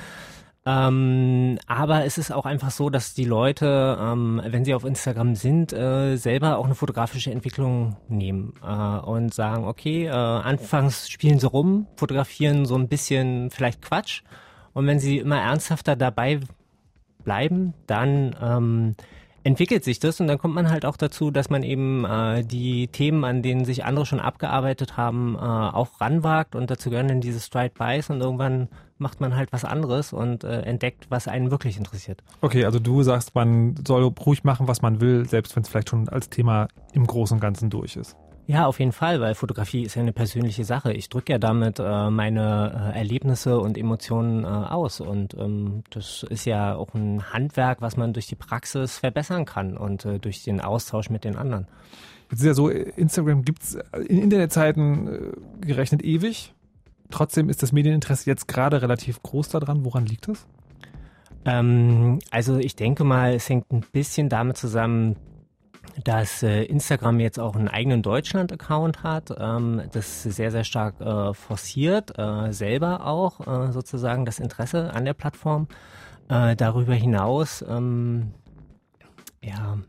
Ähm, aber es ist auch einfach so, dass die Leute, ähm, wenn sie auf Instagram sind, äh, selber auch eine fotografische Entwicklung nehmen äh, und sagen, okay, äh, anfangs spielen sie rum, fotografieren so ein bisschen vielleicht Quatsch, und wenn sie immer ernsthafter dabei bleiben, dann ähm, entwickelt sich das, und dann kommt man halt auch dazu, dass man eben äh, die Themen, an denen sich andere schon abgearbeitet haben, äh, auch ranwagt, und dazu gehören dann diese Stride-Bys, und irgendwann macht man halt was anderes und äh, entdeckt, was einen wirklich interessiert. Okay, also du sagst, man soll ruhig machen, was man will, selbst wenn es vielleicht schon als Thema im Großen und Ganzen durch ist. Ja, auf jeden Fall, weil Fotografie ist ja eine persönliche Sache. Ich drücke ja damit äh, meine äh, Erlebnisse und Emotionen äh, aus, und ähm, das ist ja auch ein Handwerk, was man durch die Praxis verbessern kann und äh, durch den Austausch mit den anderen. Jetzt ist ja so, Instagram gibt's in Internetzeiten äh, gerechnet ewig. Trotzdem ist das Medieninteresse jetzt gerade relativ groß daran. Woran liegt das? Ähm, also ich denke mal, es hängt ein bisschen damit zusammen, dass äh, Instagram jetzt auch einen eigenen Deutschland-Account hat, ähm, das sehr, sehr stark äh, forciert, äh, selber auch äh, sozusagen das Interesse an der Plattform. Äh, darüber hinaus, ähm, ja,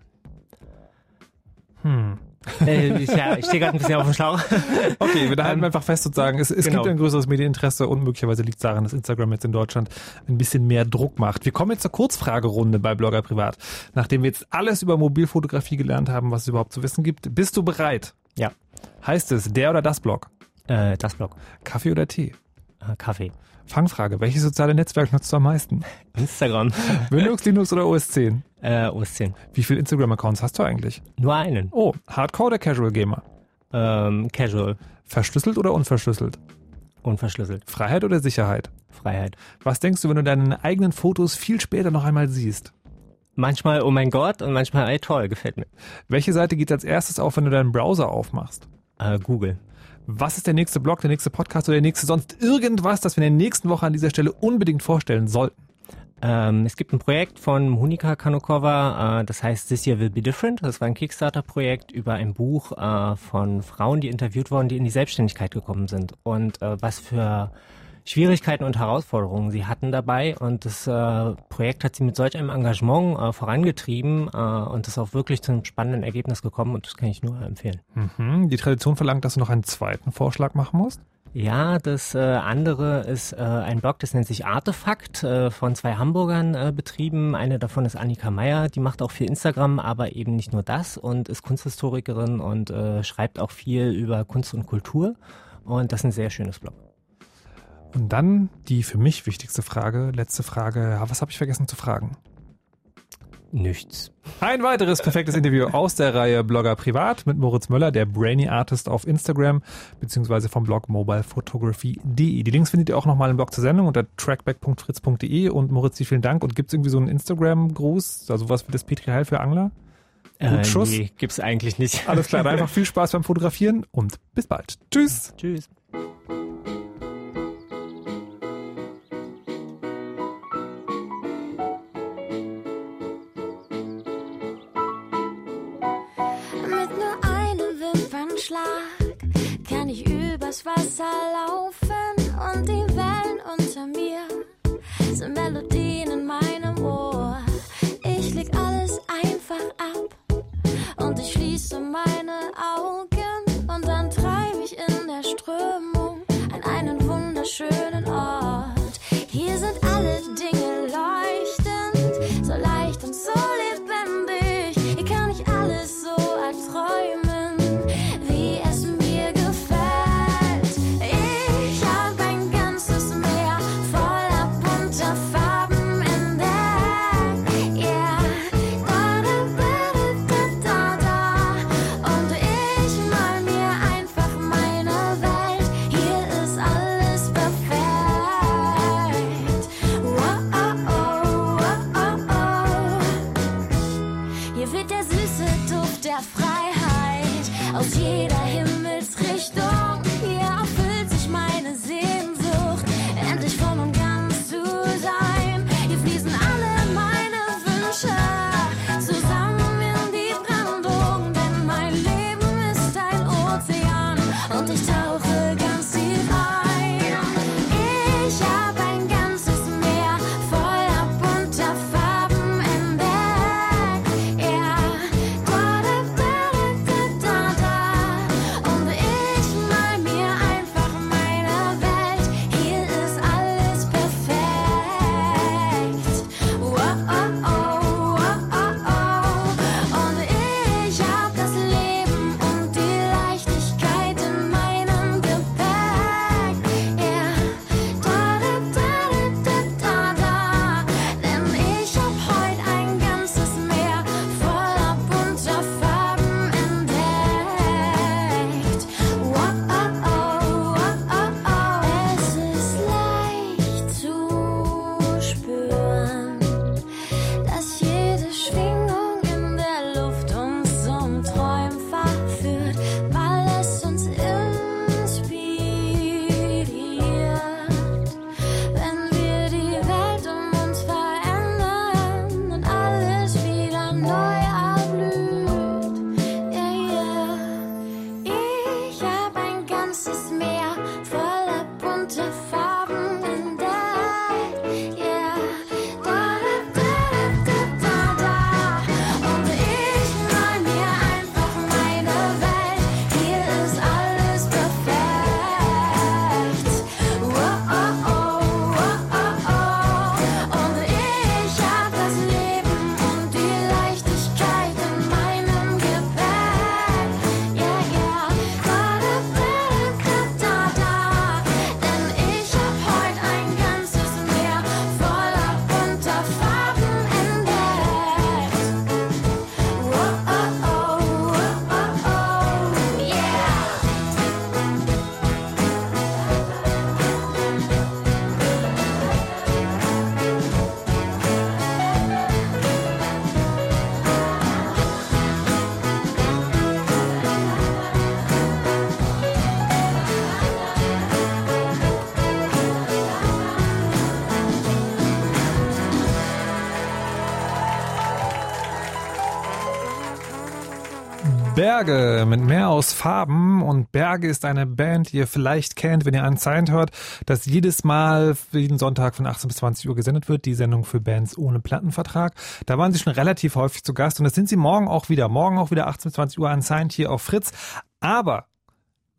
hm. äh, ich, ja, ich stehe gerade ein bisschen auf dem Schlauch. Okay, wir halten einfach fest sozusagen, es, es Genau. gibt ein größeres Medieninteresse, und möglicherweise liegt es daran, dass Instagram jetzt in Deutschland ein bisschen mehr Druck macht. Wir kommen jetzt zur Kurzfragerunde bei Blogger Privat. Nachdem wir jetzt alles über Mobilfotografie gelernt haben, was es überhaupt zu wissen gibt, bist du bereit? Ja. Heißt es der oder das Blog? Äh, das Blog. Kaffee oder Tee? Äh, Kaffee. Fangfrage, welches soziale Netzwerk nutzt du am meisten? Instagram. Windows, Linux oder O S zehn? Äh, O S zehn. Wie viele Instagram-Accounts hast du eigentlich? Nur einen. Oh, Hardcore oder Casual Gamer? Ähm, Casual. Verschlüsselt oder unverschlüsselt? Unverschlüsselt. Freiheit oder Sicherheit? Freiheit. Was denkst du, wenn du deine eigenen Fotos viel später noch einmal siehst? Manchmal, oh mein Gott, und manchmal, ey, toll, gefällt mir. Welche Seite geht als erstes auf, wenn du deinen Browser aufmachst? Äh, Google. Was ist der nächste Blog, der nächste Podcast oder der nächste sonst irgendwas, das wir in der nächsten Woche an dieser Stelle unbedingt vorstellen sollten? Ähm, es gibt ein Projekt von Monika Kanukova, äh, das heißt This Year Will Be Different. Das war ein Kickstarter-Projekt über ein Buch äh, von Frauen, die interviewt wurden, die in die Selbstständigkeit gekommen sind. Und äh, was für Schwierigkeiten und Herausforderungen sie hatten dabei. Und das äh, Projekt hat sie mit solch einem Engagement äh, vorangetrieben äh, und ist auch wirklich zu einem spannenden Ergebnis gekommen, und das kann ich nur empfehlen. Mhm. Die Tradition verlangt, dass du noch einen zweiten Vorschlag machen musst? Ja, das äh, andere ist äh, ein Blog, das nennt sich Artefakt, äh, von zwei Hamburgern äh, betrieben. Eine davon ist Annika Meyer, die macht auch viel Instagram, aber eben nicht nur das und ist Kunsthistorikerin und äh, schreibt auch viel über Kunst und Kultur. Und das ist ein sehr schönes Blog. Und dann die für mich wichtigste Frage, letzte Frage. Ja, was habe ich vergessen zu fragen? Nichts. Ein weiteres perfektes Interview aus der Reihe Blogger Privat mit Moritz Möller, der Brainy Artist auf Instagram, beziehungsweise vom Blog mobilephotography punkt de. Die Links findet ihr auch nochmal im Blog zur Sendung unter trackback punkt fritz punkt de. Und Moritz, vielen Dank. Und gibt es irgendwie so einen Instagram-Gruß, also was wie das Petri Heil für Angler? Äh, Schuss? Nee, gibt's eigentlich nicht. Alles klar, dann einfach viel Spaß beim Fotografieren und bis bald. Tschüss. Tschüss. Kann ich übers Wasser laufen und die Wellen unter mir sind Melodien in meinem Ohr. Ich leg alles einfach ab und ich schließe meine Augen und dann treib ich in der Strömung an einen wunderschönen Ort. Hier sind alle Dinge leuchtend, so leicht und so lebendig. Hier kann ich alles so erträumen. Aus jeder Himmelsrichtung, hier erfüllt sich meine Sehnsucht, endlich voll und ganz zu sein. Hier fließen alle meine Wünsche zusammen in die Brandung, denn mein Leben ist ein Ozean und ich tauche ganz tief ein. Ich hab ein ganzes Meer voller bunter Farben entdeckt, ja. Berge mit Meer aus Farben. Und Berge ist eine Band, die ihr vielleicht kennt, wenn ihr Unsigned hört, dass jedes Mal jeden Sonntag von achtzehn bis zwanzig Uhr gesendet wird, die Sendung für Bands ohne Plattenvertrag. Da waren sie schon relativ häufig zu Gast und das sind sie morgen auch wieder. Morgen auch wieder achtzehn bis zwanzig Uhr Unsigned hier auf Fritz. Aber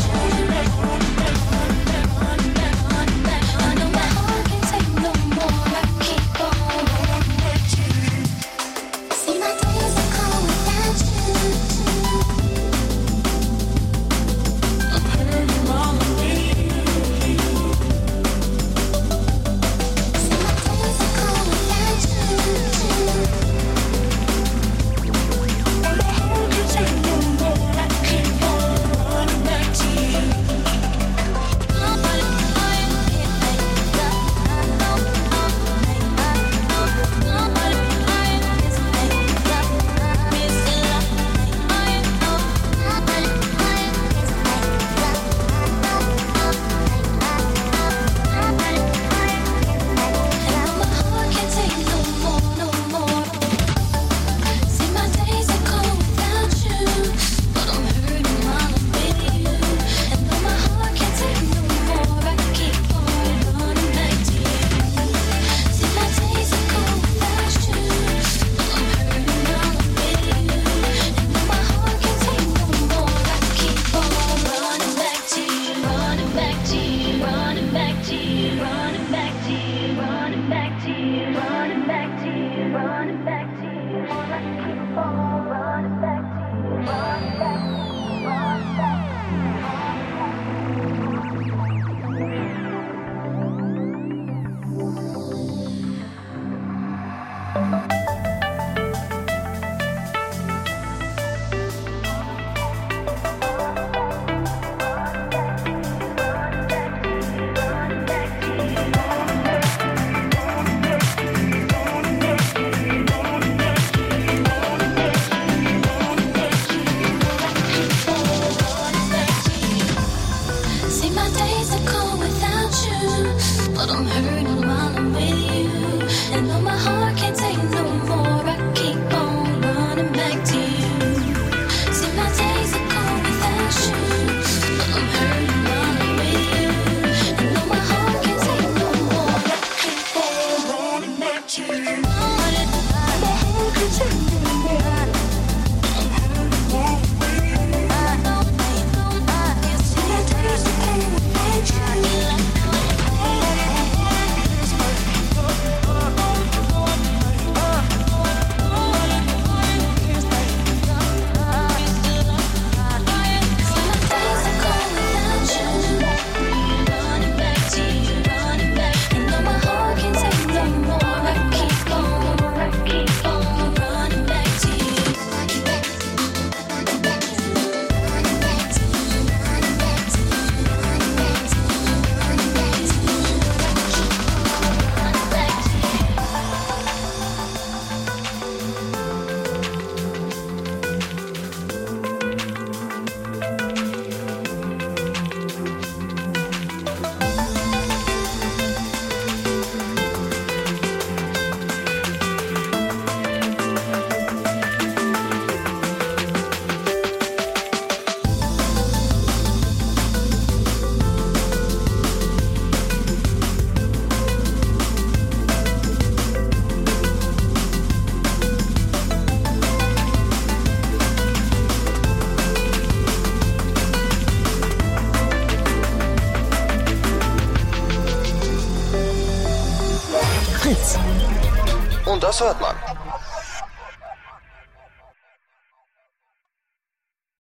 Fritz. Und das hört man.